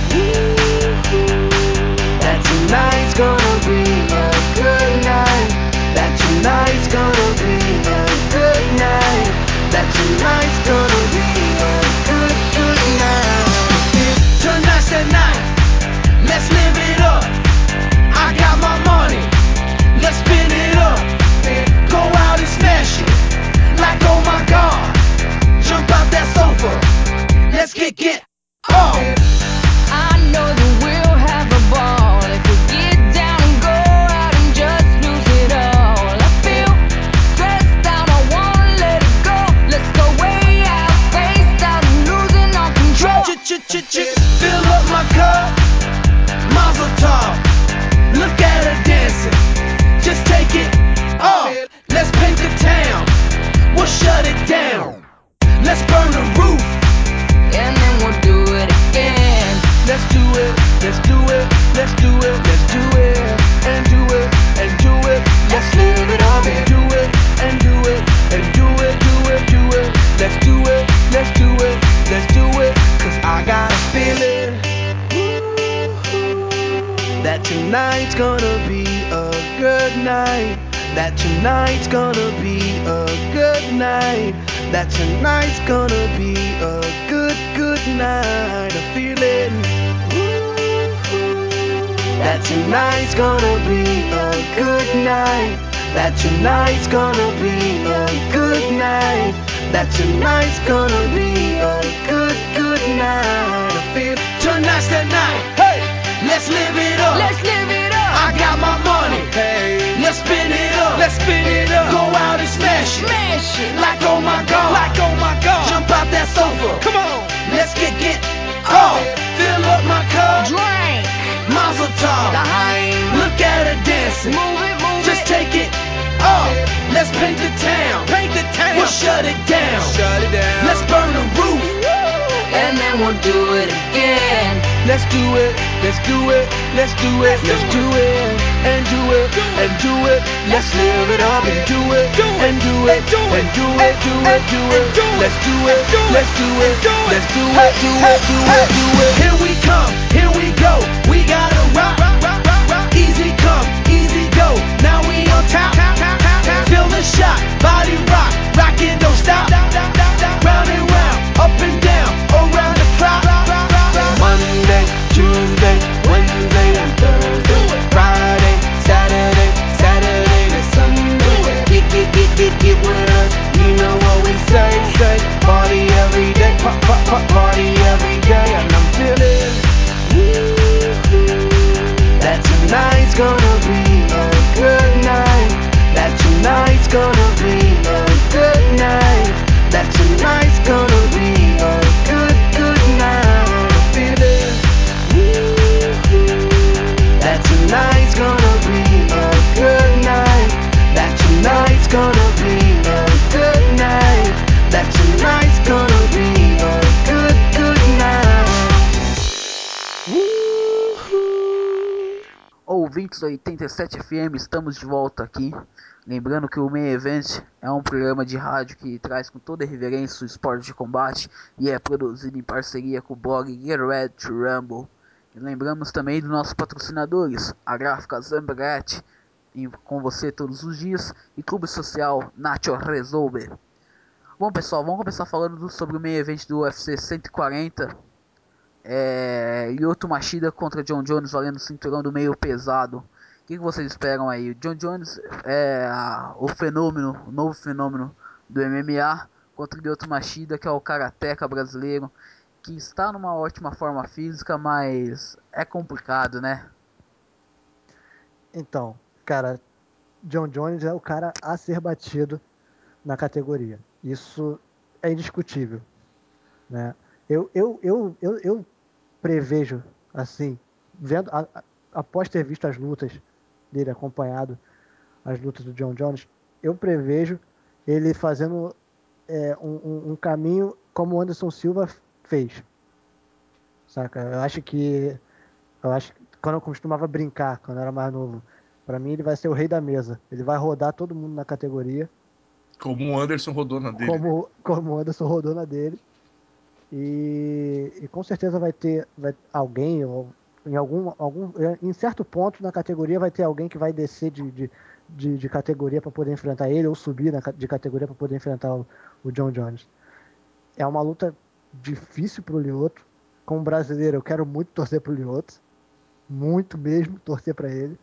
S10: that tonight's gonna be a good night. That tonight's gonna be a good night. That tonight's gonna be a good, good night. Tonight's the night. Let's live it up. I got my money. Let's spin it up. Go out and smash it. Like oh my god. Jump out that sofa. Let's get get off.
S6: I know that we'll have a ball if we get down and go out and just lose it all. I feel stressed out, I wanna let it go. Let's go way out, spaced out, and losing all control.
S10: Fill up my cup. Mazel tov. Look at her dancing. Just take it off. Let's paint the town. We'll shut it down. Let's burn the roof.
S6: And then we'll do it again.
S10: Let's do it, let's do it, let's do it, let's do it, and do it, and do it, let's live it up and do it, and do it, and do it, do it, do it, let's do it, let's do it, let's do it, cause I got a feeling that tonight's gonna be a good night, that tonight's gonna be a good night, that tonight's gonna be a good, good night, a feeling that tonight's gonna be a good night, that tonight's gonna be a good night, that tonight's gonna be a good, good night, I feel tonight's the night, hey, let's live it up,
S6: Let's live it up.
S10: I got my money, hey, let's spin it up, let's spin it up, go out and smash it,
S6: Smash it.
S10: like oh my god, like oh my god, jump out that sofa, come on, let's get get up.
S8: listen. Move it, move Just it. take it. Oh, let's paint the town. Paint the town. We'll shut it down. Shut it down. Let's burn the roof.
S10: And then we'll do it again.
S8: Let's do it. Let's do it. Let's do it. Let's do it. And do it. And do it. Let's live it up and do it. And do it. And do it. Do it. Do it. Let's do it. Let's do it. Let's do it. Do it. Do it. Do it. Here we come. Here we go. We gotta rock. Easy come. Easy go. Now we on top. Feel the shot. Body rock. Rockin', don't stop. Round and round. Up and down. Around the clock.
S10: Monday, Tuesday, Wednesday and Thursday, Friday, Saturday, Saturday to Sunday. Get, get, get, get, get with us. You know what we say, say. Party every day, pop, pop, pop, party every day. And I'm feeling woo-hoo. That tonight's gonna be a good night. That tonight's gonna be a good night. That tonight's gonna be a good, good night. I'm feeling woo-hoo. That tonight's gonna be a good night. That tonight's gonna be a good night. That tonight's gonna be a good, good night.
S2: Woohoo! Ouvintes da oitenta e sete F M, estamos de volta aqui. Lembrando que o Main Event é um programa de rádio que traz com toda reverência o esporte de combate e é produzido em parceria com o blog Get Ready to Rumble. E lembramos também dos nossos patrocinadores, a gráfica Zambret, com você todos os dias, e clube social Nacho Resolve. Bom pessoal, vamos começar falando sobre o Main Event do U F C cento e quarenta. É, Lyoto Machida contra John Jones valendo o cinturão do meio pesado. O que, que vocês esperam aí? O John Jones é a, o fenômeno, o novo fenômeno do M M A contra o Lyoto Machida, que é o karateca brasileiro, que está numa ótima forma física, mas é complicado, né?
S3: Então, cara, John Jones é o cara a ser batido na categoria. Isso é indiscutível, né? Eu, eu, eu, eu, eu prevejo, assim, vendo, a, a, após ter visto as lutas dele, acompanhado as lutas do John Jones, eu prevejo ele fazendo é, um, um, um caminho como o Anderson Silva fez, saca? Eu acho que eu acho que quando eu costumava brincar, quando eu era mais novo, pra mim ele vai ser o rei da mesa. Ele vai rodar todo mundo na categoria,
S4: Como o Anderson rodou na dele.
S3: como, como o Anderson rodou na dele. E, e com certeza vai ter vai, alguém, ou em algum, algum. Em certo ponto na categoria vai ter alguém que vai descer de, de, de, de categoria para poder enfrentar ele, ou subir na, de categoria para poder enfrentar o, o John Jones. É uma luta difícil pro Lyoto. Como brasileiro, eu quero muito torcer pro Lyoto. Muito mesmo torcer para ele.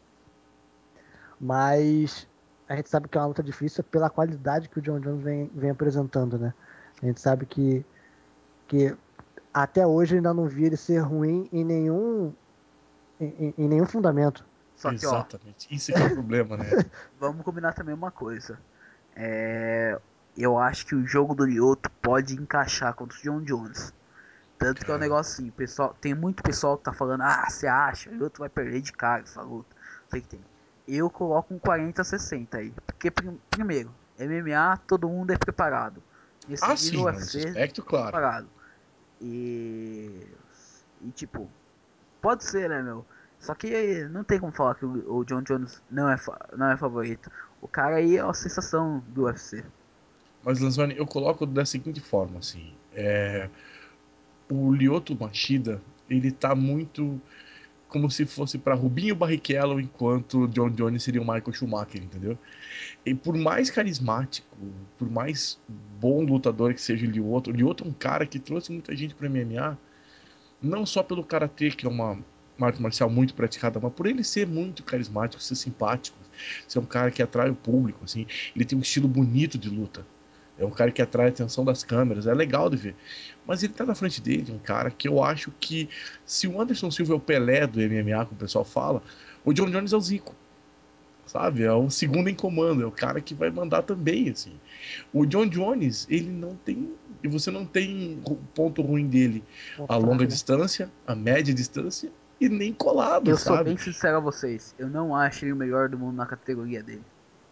S3: Mas a gente sabe que é uma luta difícil pela qualidade que o John Jones vem, vem apresentando, né? A gente sabe que, que até hoje ainda não vi ele ser ruim em nenhum, em, em nenhum fundamento.
S2: Só que,
S4: Exatamente, ó, isso que é o problema, né?
S2: Vamos combinar também uma coisa. É, eu acho que o jogo do Lyoto pode encaixar contra o John Jones. Tanto que é um negócio assim, pessoal, tem muito pessoal que tá falando, ah, você acha, o Lyoto vai perder de cara essa luta. Sei que tem. Eu coloco um quarenta a sessenta aí. Porque, prim primeiro, M M A, todo mundo é preparado. Nesse
S4: Ah,
S2: nível
S4: sim,
S2: U F
S4: nesse
S2: C,
S4: aspecto, claro.
S2: preparado. E... E tipo, pode ser, né, meu? Só que não tem como falar que o, o John Jones não é, não é favorito. O cara aí é a sensação do U F C.
S4: Mas, Lanzoni, eu coloco da seguinte forma, assim. É... O Lyoto Machida, ele tá muito como se fosse para Rubinho Barrichello, enquanto John Jones seria o Michael Schumacher, entendeu? E por mais carismático, por mais bom lutador que seja o Lyoto, o Lyoto é um cara que trouxe muita gente pro M M A, não só pelo karatê, que é uma, uma arte marcial muito praticada, mas por ele ser muito carismático, ser simpático, ser um cara que atrai o público, assim. Ele tem um estilo bonito de luta. É um cara que atrai a atenção das câmeras, é legal de ver. Mas ele tá na frente dele, um cara que eu acho que, se o Anderson Silva é o Pelé do M M A, como o pessoal fala, o John Jones é o Zico. Sabe? É o segundo em comando, é o cara que vai mandar também, assim. O John Jones, ele não tem... Você não tem o ponto ruim dele. A longa
S3: né?
S4: distância, a média distância e nem colado,
S2: Eu sou
S4: sabe?
S2: bem sincero a vocês, eu não acho ele o melhor do mundo na categoria dele.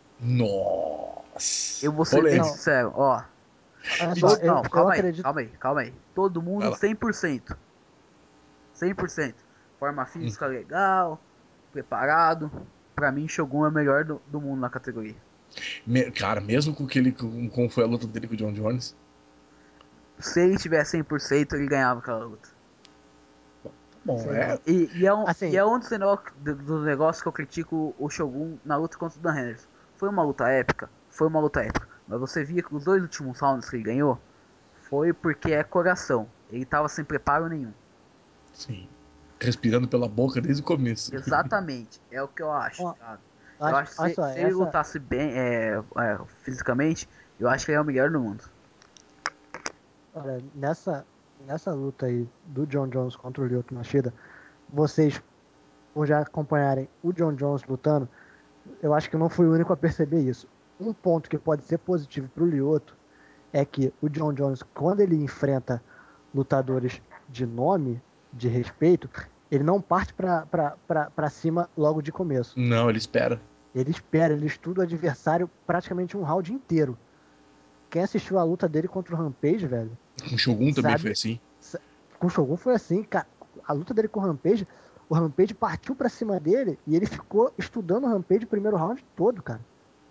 S4: Nossa.
S2: Eu vou ser bem
S4: Polêmico.
S2: sincero, ó.
S3: Olha só,
S2: Todo,
S3: eu,
S2: não,
S3: eu
S2: calma aí,
S3: acredito.
S2: calma aí, calma aí. Todo
S4: Vai
S2: mundo
S4: lá.
S2: cem por cento. cem por cento. Forma física
S4: Hum.
S2: legal, preparado. Pra mim, Shogun é o melhor do, do mundo na categoria.
S4: Me- cara, mesmo com aquele. Com, como foi a luta dele com o John Jones.
S2: Se ele tivesse cem por cento, ele ganhava aquela luta.
S4: Bom,
S3: Sei
S4: é.
S3: não.
S2: E, e é um,
S3: Assim-
S2: e é um dos negócios do, do negócio que eu critico o Shogun na luta contra o Dan Henderson. Foi uma luta épica? Foi uma luta épica. Mas você via que os dois últimos rounds que ele ganhou foi porque é coração. Ele tava sem preparo nenhum.
S4: Sim. Respirando pela boca desde o começo.
S2: Exatamente. É o que eu acho.
S3: Ó,
S2: Tá?
S3: eu
S2: Eu
S3: acho,
S2: acho que
S3: olha
S2: se,
S3: só,
S2: se ele
S3: essa,
S2: lutasse bem é, é, fisicamente, eu acho que ele é o melhor do mundo.
S3: olha, nessa, nessa luta aí do John Jones contra o Lyoto Machida, vocês, por já acompanharem o John Jones lutando, eu acho que eu não fui o único a perceber isso. Um ponto que pode ser positivo pro Lyoto é que o John Jones, quando ele enfrenta lutadores de nome, de respeito, ele não parte pra, pra, pra, pra cima logo de começo.
S4: Não, ele espera.
S3: Ele espera, ele estuda o adversário praticamente um round inteiro. Quem assistiu a luta dele contra o Rampage, velho,
S4: Com o Shogun também
S3: sabe,
S4: foi assim.
S3: sa- com o Shogun foi assim, cara. A luta dele com o Rampage, o Rampage partiu pra cima dele e ele ficou estudando o Rampage o primeiro round todo, cara.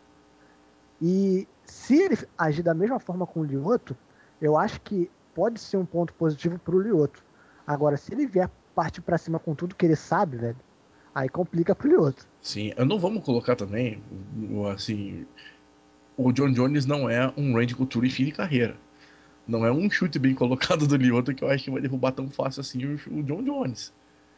S3: E se ele agir da mesma forma com o Lyoto, eu acho que pode ser um ponto positivo pro Lyoto. Agora, se ele vier partir pra cima com tudo que ele sabe, velho, aí complica pro Lyoto.
S4: Sim, eu não vamos colocar também, o- o- assim, o John Jones não é um Randy Couture em fim de carreira. Não é um chute bem colocado do Lyoto que eu acho que vai derrubar tão fácil assim o, o John Jones.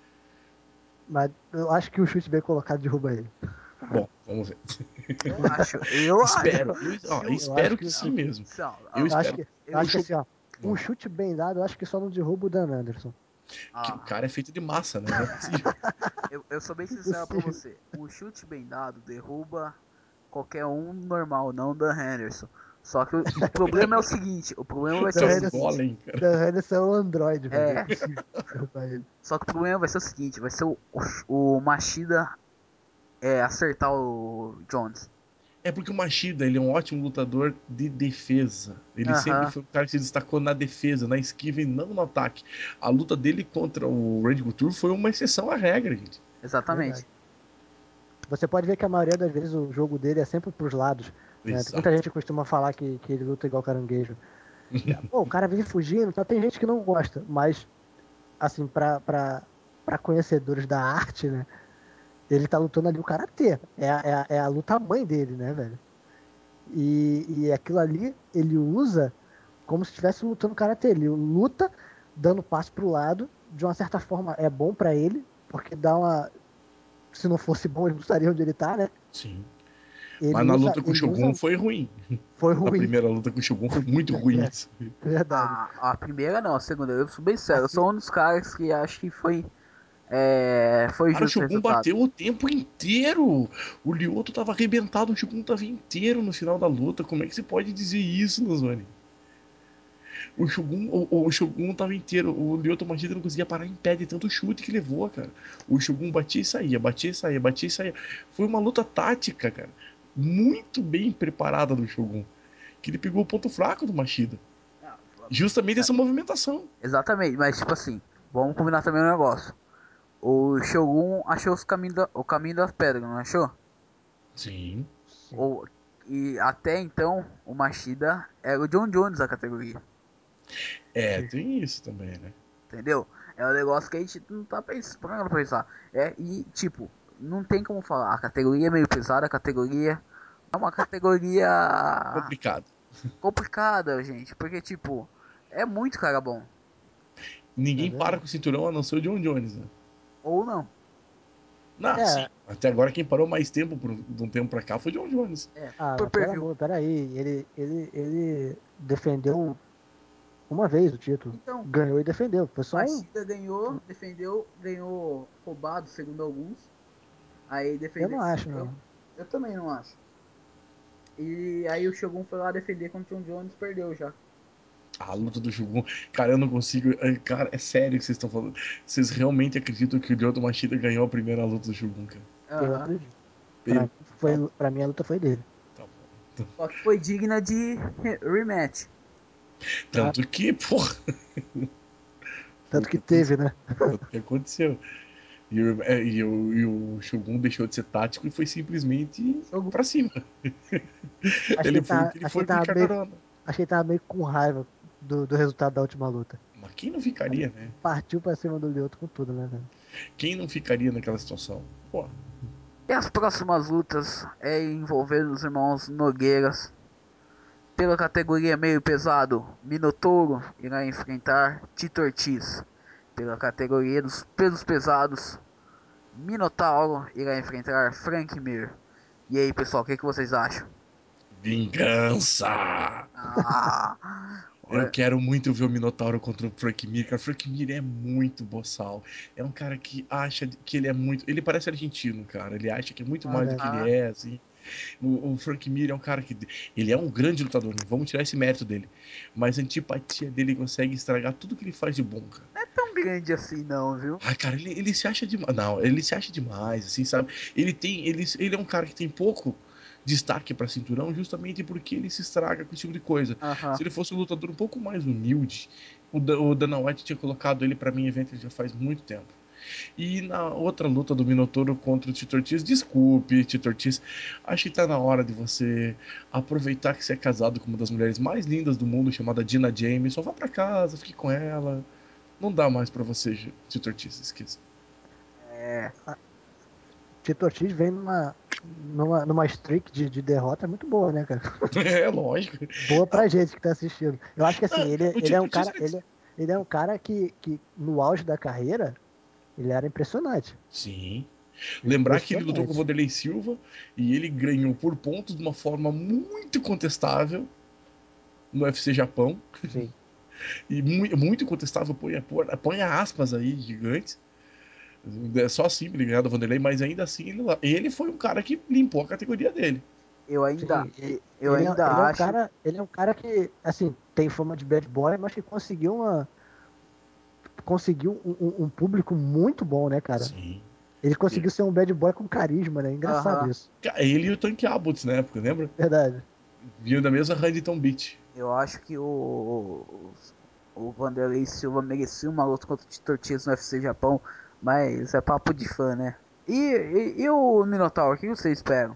S3: Mas eu acho que o chute bem colocado derruba ele.
S4: Bom, vamos ver.
S2: Eu acho, eu
S4: Espero,
S2: acho.
S4: eu,
S2: Se
S4: ó,
S2: o-
S3: Eu acho
S4: espero
S3: que,
S4: que sim mesmo.
S2: se, ó,
S4: Eu
S2: ó,
S3: eu acho
S4: espero.
S3: que,
S2: eu-
S3: eu acho que
S4: o
S3: assim, ó, um chute bem dado, eu acho que só não derruba o Dan Anderson.
S4: Que o
S2: ah,
S4: cara é feito de massa, né? Não é possível.
S2: eu, eu sou bem sincero pra
S3: Impossível.
S2: você. Um chute bem dado derruba qualquer um normal, não Dan Henderson. Só que o, o problema é o seguinte, o problema vai ser
S3: Dan
S2: o
S4: É um
S3: Henderson,
S2: seguinte.
S4: golem, cara.
S3: Dan Henderson é um androide, velho. É
S2: É,
S3: impossível derrubar ele.
S2: só que o problema vai ser o seguinte, vai ser o, o, o Machida é, acertar o Jones.
S4: É porque o Machida, ele é um ótimo lutador de defesa. Ele sempre
S2: Aham,
S4: foi um cara que se destacou na defesa, na esquiva e não no ataque. A luta dele contra o Randy Couture foi uma exceção à regra, gente.
S2: exatamente.
S3: Verdade. Você pode ver que a maioria das vezes o jogo dele é sempre pros lados. Né? Muita
S4: Exato.
S3: gente costuma falar que, que ele luta igual caranguejo. Pô, o cara vive fugindo, tá? Tem gente que não gosta, mas, assim, pra, pra, pra conhecedores da arte, né? Ele tá lutando ali o karatê. É, a- é, a- é a luta mãe dele, né, velho? E, e aquilo ali ele usa como se estivesse lutando karatê. Ele luta dando passo pro lado, de uma certa forma é bom pra ele, porque dá uma. Se não fosse bom, ele não estaria onde ele tá, né?
S4: Sim.
S3: Ele
S4: Mas na
S3: usa,
S4: luta com o
S3: ele usa,
S4: Shogun foi ruim.
S3: foi
S4: A
S3: ruim.
S4: primeira luta com o Shogun foi muito ruim.
S3: É, verdade.
S2: A, a primeira não, a segunda, eu sou bem sério, eu
S3: Assim,
S2: sou um dos caras que acho que foi é, foi
S4: Cara, o
S2: justo o
S4: Shogun
S2: resultado.
S4: bateu o tempo inteiro. O Lyoto tava arrebentado, o Shogun tava inteiro no final da luta. Como é que você pode dizer isso, Nazone? O Shogun, o, o Shogun tava inteiro. O Lyoto Machida não conseguia parar em pé de tanto chute que levou, cara. O Shogun batia e saía, batia e saía, batia e saía. Foi uma luta tática, cara. Muito bem preparada do Shogun. Que ele pegou o ponto fraco do Machida.
S2: Ah,
S4: Justamente
S2: é,
S4: essa movimentação.
S2: exatamente, mas tipo assim, vamos combinar também um negócio. O Shogun achou os caminho da, o caminho das pedras, não achou?
S4: Sim.
S3: sim.
S2: Ou, e até então, o Machida era o John Jones da categoria,
S4: É,
S3: Sim.
S4: tem isso também, né?
S2: entendeu? É um negócio que a gente não tá pensando, parando pra pensar. É, e tipo, não tem como falar, a categoria é meio pesada, a categoria é uma categoria
S4: Complicado.
S2: complicada, gente, porque tipo, é muito cara bom,
S3: É
S4: Ninguém para
S3: verdade.
S4: com o cinturão a não ser o John Jones, né?
S2: ou não.
S4: Não, sim.
S3: É,
S4: Até agora quem parou mais tempo, por, de um tempo pra cá, foi o John Jones.
S2: É,
S3: ah,
S2: por
S3: mas pelo
S2: perfil.
S3: amor, peraí. Ele, ele, ele defendeu uma vez o título.
S2: Então,
S3: Ganhou e defendeu. Foi só um.
S2: Machida ganhou, defendeu, ganhou roubado, segundo alguns. Aí
S3: Eu
S2: defendeu,
S3: não acho,
S2: eu,
S3: não.
S2: eu também não acho. E aí o Shogun foi lá defender contra o John Jones, perdeu já.
S4: A luta do Shogun, cara, eu não consigo. é, Cara, é sério que vocês estão falando. Vocês realmente acreditam que o Lyoto Machida ganhou a primeira luta do Shogun, cara?
S3: Eu
S2: Aham.
S3: acredito. Pra
S4: Ele-
S3: mim, foi, pra mim a luta foi dele.
S4: Tá bom.
S2: Só que foi digna de re- rematch.
S4: Tanto que, porra.
S3: Tanto que teve, né?
S4: Tanto que aconteceu. E, o- é, e o, e o Shogun deixou de ser tático e foi simplesmente
S2: Shogun.
S4: pra cima.
S3: Acho que
S4: Ele
S3: ele
S4: foi,
S3: tá,
S4: ele
S3: acho que
S4: foi
S3: ele
S4: de
S3: tava meio,
S4: carona.
S3: acho que ele tava meio com raiva do, do resultado da última luta.
S4: Mas quem não ficaria, né?
S3: Partiu pra cima do Lyoto com tudo, né, velho?
S4: Quem não ficaria naquela situação? Pô,
S2: E as próximas lutas é envolvendo os irmãos Nogueiras. Pela categoria meio pesado, Minotouro irá enfrentar Tito Ortiz. Pela categoria dos pesos pesados, Minotauro irá enfrentar Frank Mir. E aí, pessoal, o que, que vocês acham?
S4: vingança!
S2: Ah,
S4: Eu
S2: olha,
S4: quero muito ver o Minotauro contra o Frank Mir, cara. O Frank Mir é muito boçal. É um cara que acha que ele é muito. Ele parece argentino, cara. Ele acha que é muito mais do que ele
S2: ah,
S4: é, assim. O, o Frank Mir é um cara que. Ele é um grande lutador, não vamos tirar esse mérito dele. Mas a antipatia dele consegue estragar tudo que ele faz de bom, cara.
S2: não é tão grande assim não, viu?
S4: Ah, cara, ele, ele se acha demais. Não, ele se acha demais, assim, sabe? Ele tem. Ele, ele é um cara que tem pouco destaque pra cinturão justamente porque ele se estraga com esse tipo de coisa.
S2: Aham.
S4: Se ele fosse um lutador um pouco mais humilde, o, Da- o Dana White tinha colocado ele pra mim em evento já faz muito tempo. E na outra luta do Minotouro contra o Tito Ortiz, desculpe, Tito Ortiz, acho que tá na hora de você aproveitar que você é casado com uma das mulheres mais lindas do mundo, chamada Dina James, só vá pra casa, fique com ela. Não dá mais pra você, Tito Ortiz, esqueça.
S2: É,
S3: Tito Ortiz vem numa, numa, numa streak de, de derrota muito boa, né, cara?
S4: É, lógico.
S3: Boa pra gente que tá assistindo. Eu acho que assim,
S4: Não,
S3: ele,
S4: o
S3: ele é
S4: Tito
S3: um
S4: Ortiz,
S3: cara, ele, ele é um cara que, que no auge da carreira, ele era impressionante.
S4: sim. Lembrar que ele lutou com o
S3: Impressionante.
S4: Vanderlei Silva e ele ganhou por pontos de uma forma muito contestável no U F C Japão.
S3: Sim.
S4: E mu- muito contestável, põe, põe aspas aí gigantes. É só assim ele ganhar do Vanderlei, mas ainda assim ele, ele foi um cara que limpou a categoria dele.
S2: eu ainda,
S3: Sim, e-
S2: eu
S3: ele é,
S2: ainda
S3: ele é um
S2: acho.
S3: cara, ele é um cara que, assim, tem fama de bad boy, mas que conseguiu uma, conseguiu um, um- um público muito bom, né, cara?
S4: Sim.
S3: Ele conseguiu ser um bad boy com carisma, né? Engraçado
S2: Aham.
S3: isso.
S4: Ele e o Tank Abbott na época, lembra?
S3: Verdade.
S4: Vinham da mesma Huntington Beach.
S2: Eu acho que o, o Vanderlei Silva merecia uma luta contra o Tito Ortiz no U F C Japão, mas é papo de fã, né? E, e, e o Minotaur, o que vocês esperam?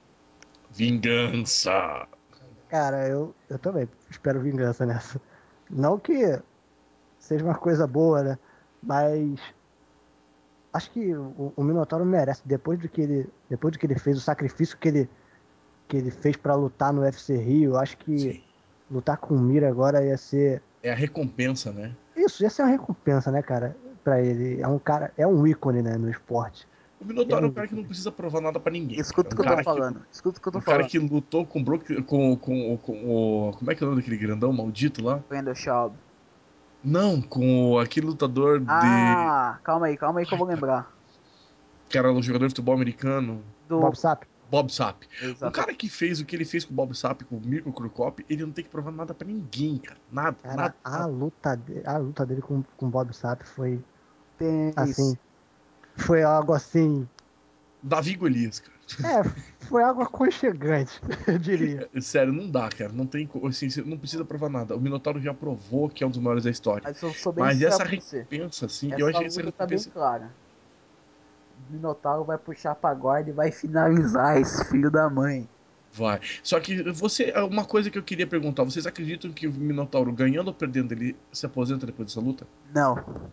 S4: Vingança!
S3: Cara, eu, eu também espero vingança nessa. Não que seja uma coisa boa, né? Mas acho que o, o Minotauro merece. Depois do que ele, depois do que ele fez, o sacrifício que ele, que ele fez pra lutar no U F C Rio, acho que
S4: Sim.
S3: lutar com o Mira agora ia ser.
S4: É a recompensa, né?
S3: Isso, ia ser uma recompensa, né, cara? Pra ele. É um cara, é um ícone, né, no esporte.
S4: O
S3: Ele é
S4: Minotauro é
S3: um
S4: um cara que não
S3: ícone.
S4: precisa provar nada pra ninguém, cara.
S2: Escuta o
S4: Um
S2: que eu tô
S4: cara que,
S2: falando, escuta o que eu tô
S4: um cara
S2: falando.
S4: que lutou com, Brook, com, com, com o. Como é que é o nome daquele grandão maldito lá?
S2: Brandon Schaub.
S4: Não, com o- aquele lutador de.
S2: Ah, calma aí, calma aí que eu vou lembrar.
S4: Que era um jogador de futebol americano.
S3: Bob
S2: Do.
S3: Sapp.
S4: Bob Sapp. Um
S2: Exatamente.
S4: cara que fez o que ele fez com o Bob Sapp, com o Mirko Krukop, ele não tem que provar nada pra ninguém, cara. Nada,
S3: Cara,
S4: nada,
S3: a
S4: nada.
S3: luta, de- a luta dele com, com o Bob Sapp foi
S2: Pense.
S3: assim. Foi algo assim.
S4: Davi Golias, cara.
S3: É, foi algo aconchegante, eu diria.
S4: É, sério, não dá, cara. Não tem, co- assim, você não precisa provar nada. O Minotauro já provou que é um dos maiores da história.
S2: Mas eu sou bem
S4: Mas
S2: sincero
S4: essa
S2: pra você.
S4: recompensa, assim, eu
S2: Essa
S4: achei essa
S2: luta tá bem
S4: recompensa.
S2: clara. O Minotauro vai puxar pra guarda e vai finalizar esse filho da mãe.
S4: Vai. Só que você, uma coisa que eu queria perguntar, vocês acreditam que o Minotauro, ganhando ou perdendo, ele se aposenta depois dessa luta?
S2: Não.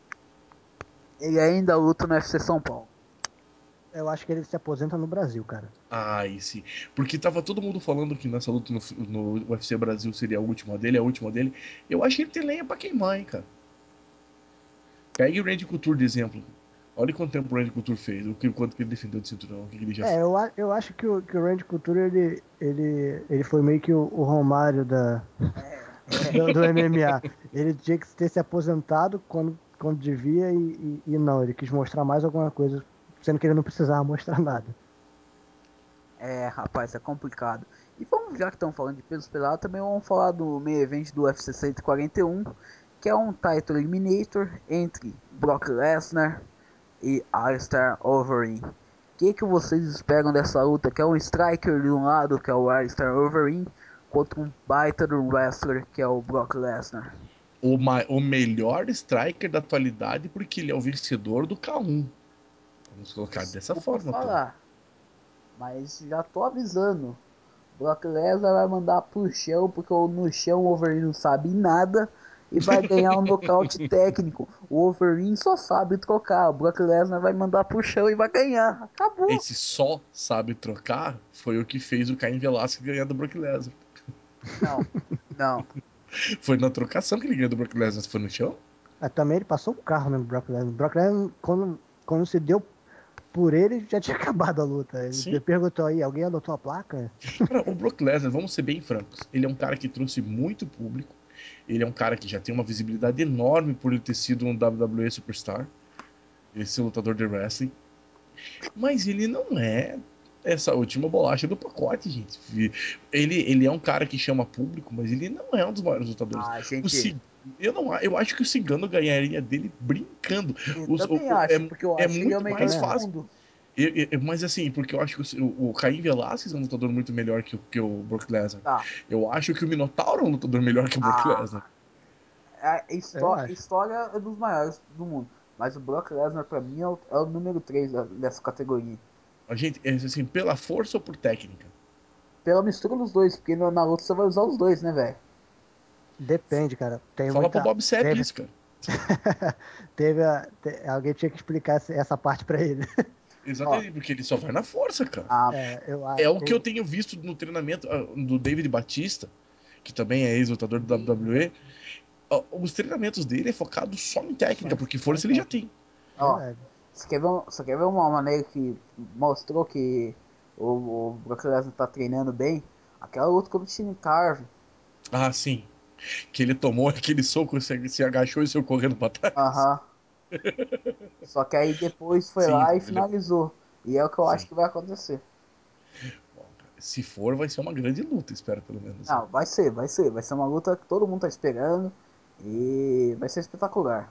S2: Ele ainda luta no U F C São Paulo.
S3: Eu acho que ele se aposenta no Brasil, cara.
S4: Ai, sim. Porque tava todo mundo falando que nessa luta no, no U F C Brasil seria a última dele, a última dele. Eu acho que ele tem lenha pra queimar, hein, cara. Pegue o Randy Couture de exemplo. Olha quanto tempo o Randy Couture fez, o que, quanto que ele defendeu de cinturão, o que, que ele já
S3: É,
S4: fez.
S3: eu, a- eu acho que o, que o Randy Couture, ele, ele, ele foi meio que o, o Romário da, do, do M M A. Ele tinha que ter se aposentado quando, quando devia e, e, e não, ele quis mostrar mais alguma coisa, sendo que ele não precisava mostrar nada.
S2: É, rapaz, é complicado. E vamos, já que estamos falando de peso pesado, também vamos falar do main event do U F C cento e quarenta e um, que é um title eliminator entre Brock Lesnar e Alistair Overeem. O que, que vocês esperam dessa luta? Que é um striker de um lado, que é o Alistair Overeem, contra um baita do wrestler, que é o Brock Lesnar.
S4: O, ma- o melhor striker da atualidade, porque ele é o vencedor do K um. Vamos colocar dessa
S2: Desculpa
S4: forma, pô.
S2: falar, mas já tô avisando. Brock Lesnar vai mandar pro chão, porque no chão o Wolverine não sabe nada e vai ganhar um nocaute técnico. O Wolverine só sabe trocar. O Brock Lesnar vai mandar pro chão e vai ganhar. Acabou.
S4: Esse só sabe trocar foi o que fez o Caim Velasquez ganhar do Brock Lesnar.
S2: Não, não.
S4: Foi na trocação que ele ganhou do Brock Lesnar. Foi no chão?
S3: Mas também ele passou o carro no Brock Lesnar. O Brock Lesnar, quando, quando se deu por ele, já tinha acabado a luta. Ele
S4: Sim.
S3: perguntou aí, alguém anotou a placa?
S4: Cara, o Brock Lesnar, vamos ser bem francos, ele é um cara que trouxe muito público. Ele é um cara que já tem uma visibilidade enorme por ele ter sido um W W E Superstar. Esse lutador de wrestling. Mas ele não é essa última bolacha do pacote, gente. Ele, ele é um cara que chama público, mas ele não é um dos maiores lutadores.
S2: Ah,
S4: O
S2: gente,
S4: Cig... eu, não, eu acho que o Cigano ganharia dele brincando.
S2: eu
S4: Os- o-
S2: também
S4: o-
S2: acho, porque eu
S4: é, é
S2: acho que ele é o
S4: muito
S2: melhor
S4: mais
S2: do
S4: fácil.
S2: mundo.
S4: Eu- eu- mas assim, porque eu acho que o, o Caim Velasquez é um lutador muito melhor que o, que o Brock Lesnar.
S2: Tá.
S4: Eu acho que o Minotauro é um lutador melhor que o Brock
S2: Ah,
S4: Lesnar.
S2: a
S3: Eu
S2: histó-
S3: acho.
S2: história é dos maiores do mundo. Mas o Brock Lesnar, pra mim, é o, é o número três dessa categoria.
S4: A gente, é assim, pela força ou por técnica?
S2: Pela mistura dos dois, porque na na luta você vai usar os dois, né, velho?
S3: Depende, cara. Tem
S4: Fala pro
S3: muita.
S4: Bob Sepp
S3: Teve,
S4: isso, cara.
S3: teve a- te- alguém tinha que explicar essa- essa parte pra ele.
S2: Ó,
S4: Exatamente, porque ele só vai na força, cara.
S2: a,
S3: É, eu, a-
S4: É o que eu
S3: o-
S4: tenho visto no treinamento ah, do David Batista, que também é ex-lutador do W W E. Ah, os treinamentos dele é focado só em
S3: só
S4: técnica,
S3: em-
S4: porque
S3: só em
S4: força ele já
S3: técnica.
S4: tem.
S2: ó,
S3: Verdade.
S2: você quer ver, um- você quer ver uma maneira que mostrou que o, o Brock Lesnar tá treinando bem? Aquela luta contra o Shane Carve.
S4: Ah, sim. Que ele tomou aquele soco, se, se agachou e saiu correndo pra trás.
S2: Aham. Só que aí depois foi
S4: Sim,
S2: lá e
S4: cara, ele é-
S2: finalizou. E é o que eu acho
S4: sim.
S2: que vai acontecer.
S4: Bom, cara, se for, vai ser uma grande luta, espero pelo menos.
S2: Não, vai ser, vai ser. Vai ser uma luta que todo mundo tá esperando. E vai ser espetacular.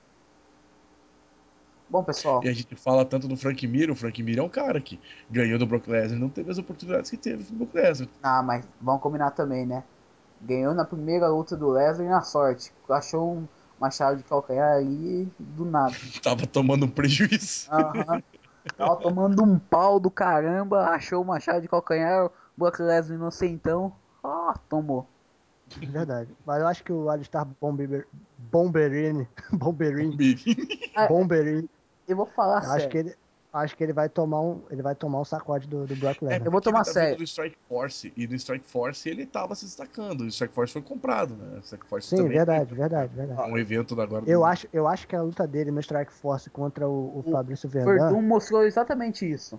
S2: Bom, pessoal.
S4: E a gente fala tanto do Frank Mir, o Frank Mir é um cara que ganhou do Brock Lesnar e não teve as oportunidades que teve do Brock Lesnar.
S2: Ah, mas vamos combinar também, né? Ganhou na primeira luta do Lesnar e na sorte. Achou um, uma chave de calcanhar ali do nada.
S4: Tava tomando um prejuízo.
S2: Aham. Tava tomando um pau do caramba. Achou uma chave de calcanhar. O Brock Lesnar inocentão. Ó, tomou.
S3: Verdade. Mas eu acho que o Alistar Bomber, Bomberini, Bomberini,
S2: Ah,
S3: Bomberini,
S2: eu vou falar
S3: eu acho que
S2: sério.
S3: ele, acho que ele vai tomar um, ele vai tomar um sacode do, do Brock
S4: É
S3: Lesnar.
S2: Eu vou
S4: porque ele
S2: tomar
S4: tá vindo
S2: sério.
S4: do Strike Force, e no Strike Force ele tava se destacando. O Strike Force foi comprado, né? O Strike Force
S3: Sim,
S4: também
S3: verdade,
S4: é
S3: verdade, verdade.
S4: um evento da agora
S3: Eu
S4: do.
S3: acho, eu acho que a luta dele no Strike Force contra o, o
S2: O
S3: Fabrício Verdun,
S2: Verdun mostrou exatamente isso.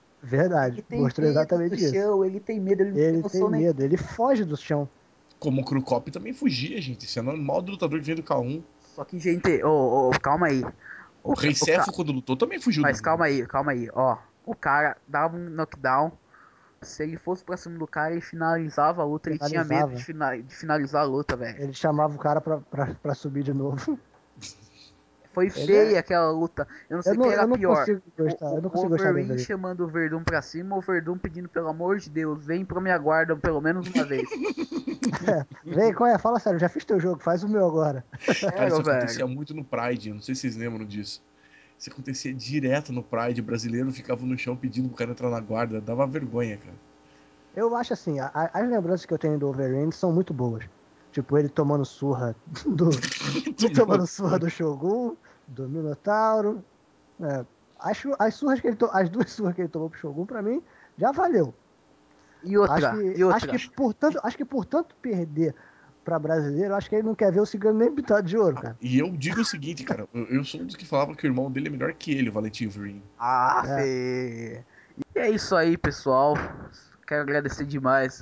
S2: Ele
S3: verdade,
S2: tem
S3: mostrou
S2: medo do
S3: exatamente isso.
S2: chão, ele tem medo, ele não tem
S3: Ele tem
S2: noção nem.
S3: medo, ele foge do chão.
S4: Como o Krukop também fugia, gente. Isso é normal do lutador que vem do K um.
S2: Só que, gente, ô, ô, calma aí.
S4: O
S2: O, ca-
S4: Rei
S2: o ca-
S4: Cefo, quando lutou, também fugiu do.
S2: Mas calma aí, calma aí, ó. O cara dava um knockdown. Se ele fosse pra cima do cara, ele finalizava a luta. Ele tinha medo de,
S3: Finalizava.
S2: fina- de finalizar a luta, velho.
S3: Ele chamava o cara pra, pra, pra subir de novo.
S2: Foi
S3: Ele é.
S2: feia aquela luta. Eu não sei
S3: Eu
S2: o que
S3: não,
S2: era
S3: eu não
S2: pior.
S3: consigo
S2: O,
S3: gostar. Eu
S2: o,
S3: não
S2: o
S3: consigo gostar do
S2: Wolverine
S3: Wolverine.
S2: chamando o Verdun pra cima, o Verdun pedindo, pelo amor de Deus, vem pra minha guarda pelo menos uma vez.
S3: Vem, qual é? Fala sério, já fiz teu jogo, faz o meu agora.
S4: Cara, isso
S2: Sério,
S4: acontecia
S2: velho.
S4: muito no Pride. Eu não sei se vocês lembram disso. Isso acontecia direto no Pride. O brasileiro ficava no chão pedindo pro cara entrar na guarda. Dava vergonha, cara.
S3: Eu acho assim, a- a- as lembranças que eu tenho do Wolverine são muito boas. Tipo, ele tomando surra do. Ele tomando surra do Shogun, do Minotauro. É, as, as surras que ele to- as duas surras que ele tomou pro Shogun, pra mim, já valeu.
S2: E
S3: Acho
S2: outra,
S3: que,
S2: e
S3: acho
S2: outra.
S3: que por tanto, acho que por tanto perder pra brasileiro, acho que ele não quer ver o cigano nem pintado de ouro, cara.
S4: E eu digo o seguinte, cara. Eu, eu sou um dos que falava que o irmão dele é melhor que ele, o Valentim Wolverine.
S2: Ah,
S3: É.
S2: Fê. E é isso aí, pessoal. Quero agradecer demais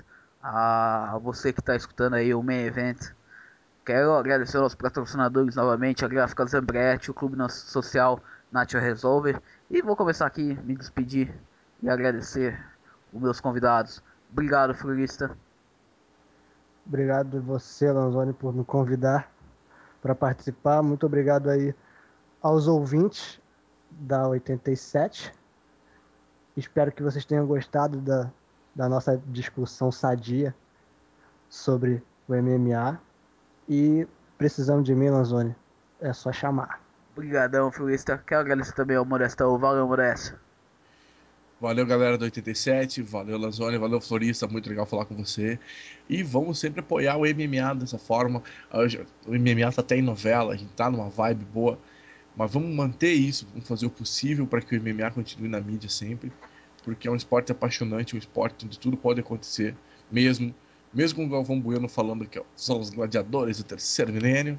S2: a você que está escutando aí o Main Event. Quero agradecer aos patrocinadores novamente, a Gráfica Zambretti, o Clube Nosso Social Nature Resolver. E vou começar aqui, me despedir e agradecer os meus convidados. Obrigado, Florista.
S3: Obrigado você, Lanzoni, por me convidar para participar. Muito obrigado aí aos ouvintes da oitenta e sete. Espero que vocês tenham gostado da, da nossa discussão sadia sobre o M M A. E precisando de mim, Lanzoni, é só chamar.
S2: Obrigadão, Florista. Quero agradecer também ao Modestão. Valeu, Modesto.
S4: Valeu, galera do oitenta e sete, valeu, Lanzoni, valeu, Florista, muito legal falar com você. E vamos sempre apoiar o M M A dessa forma. O M M A tá até em novela, a gente tá numa vibe boa, mas vamos manter isso, vamos fazer o possível para que o M M A continue na mídia sempre, porque é um esporte apaixonante, um esporte onde tudo pode acontecer, mesmo, mesmo com o Galvão Bueno falando que são os gladiadores do terceiro milênio.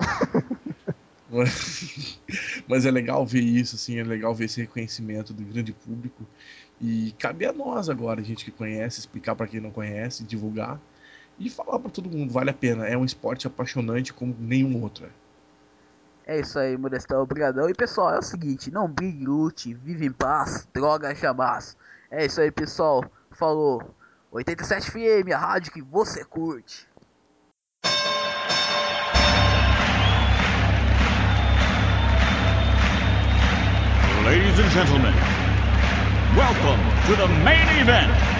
S4: Mas é legal ver isso, assim, é legal ver esse reconhecimento do grande público. E cabe a nós agora, a gente que conhece, explicar para quem não conhece, divulgar e falar para todo mundo, vale a pena. É um esporte apaixonante como nenhum outro.
S2: É isso aí, Modestão, obrigadão. E pessoal, é o seguinte, não brigue, lute, vive em paz, droga jamais. É isso aí, pessoal. Falou. oitenta e sete F M, a rádio que você curte.
S1: Ladies and gentlemen, welcome to the main event.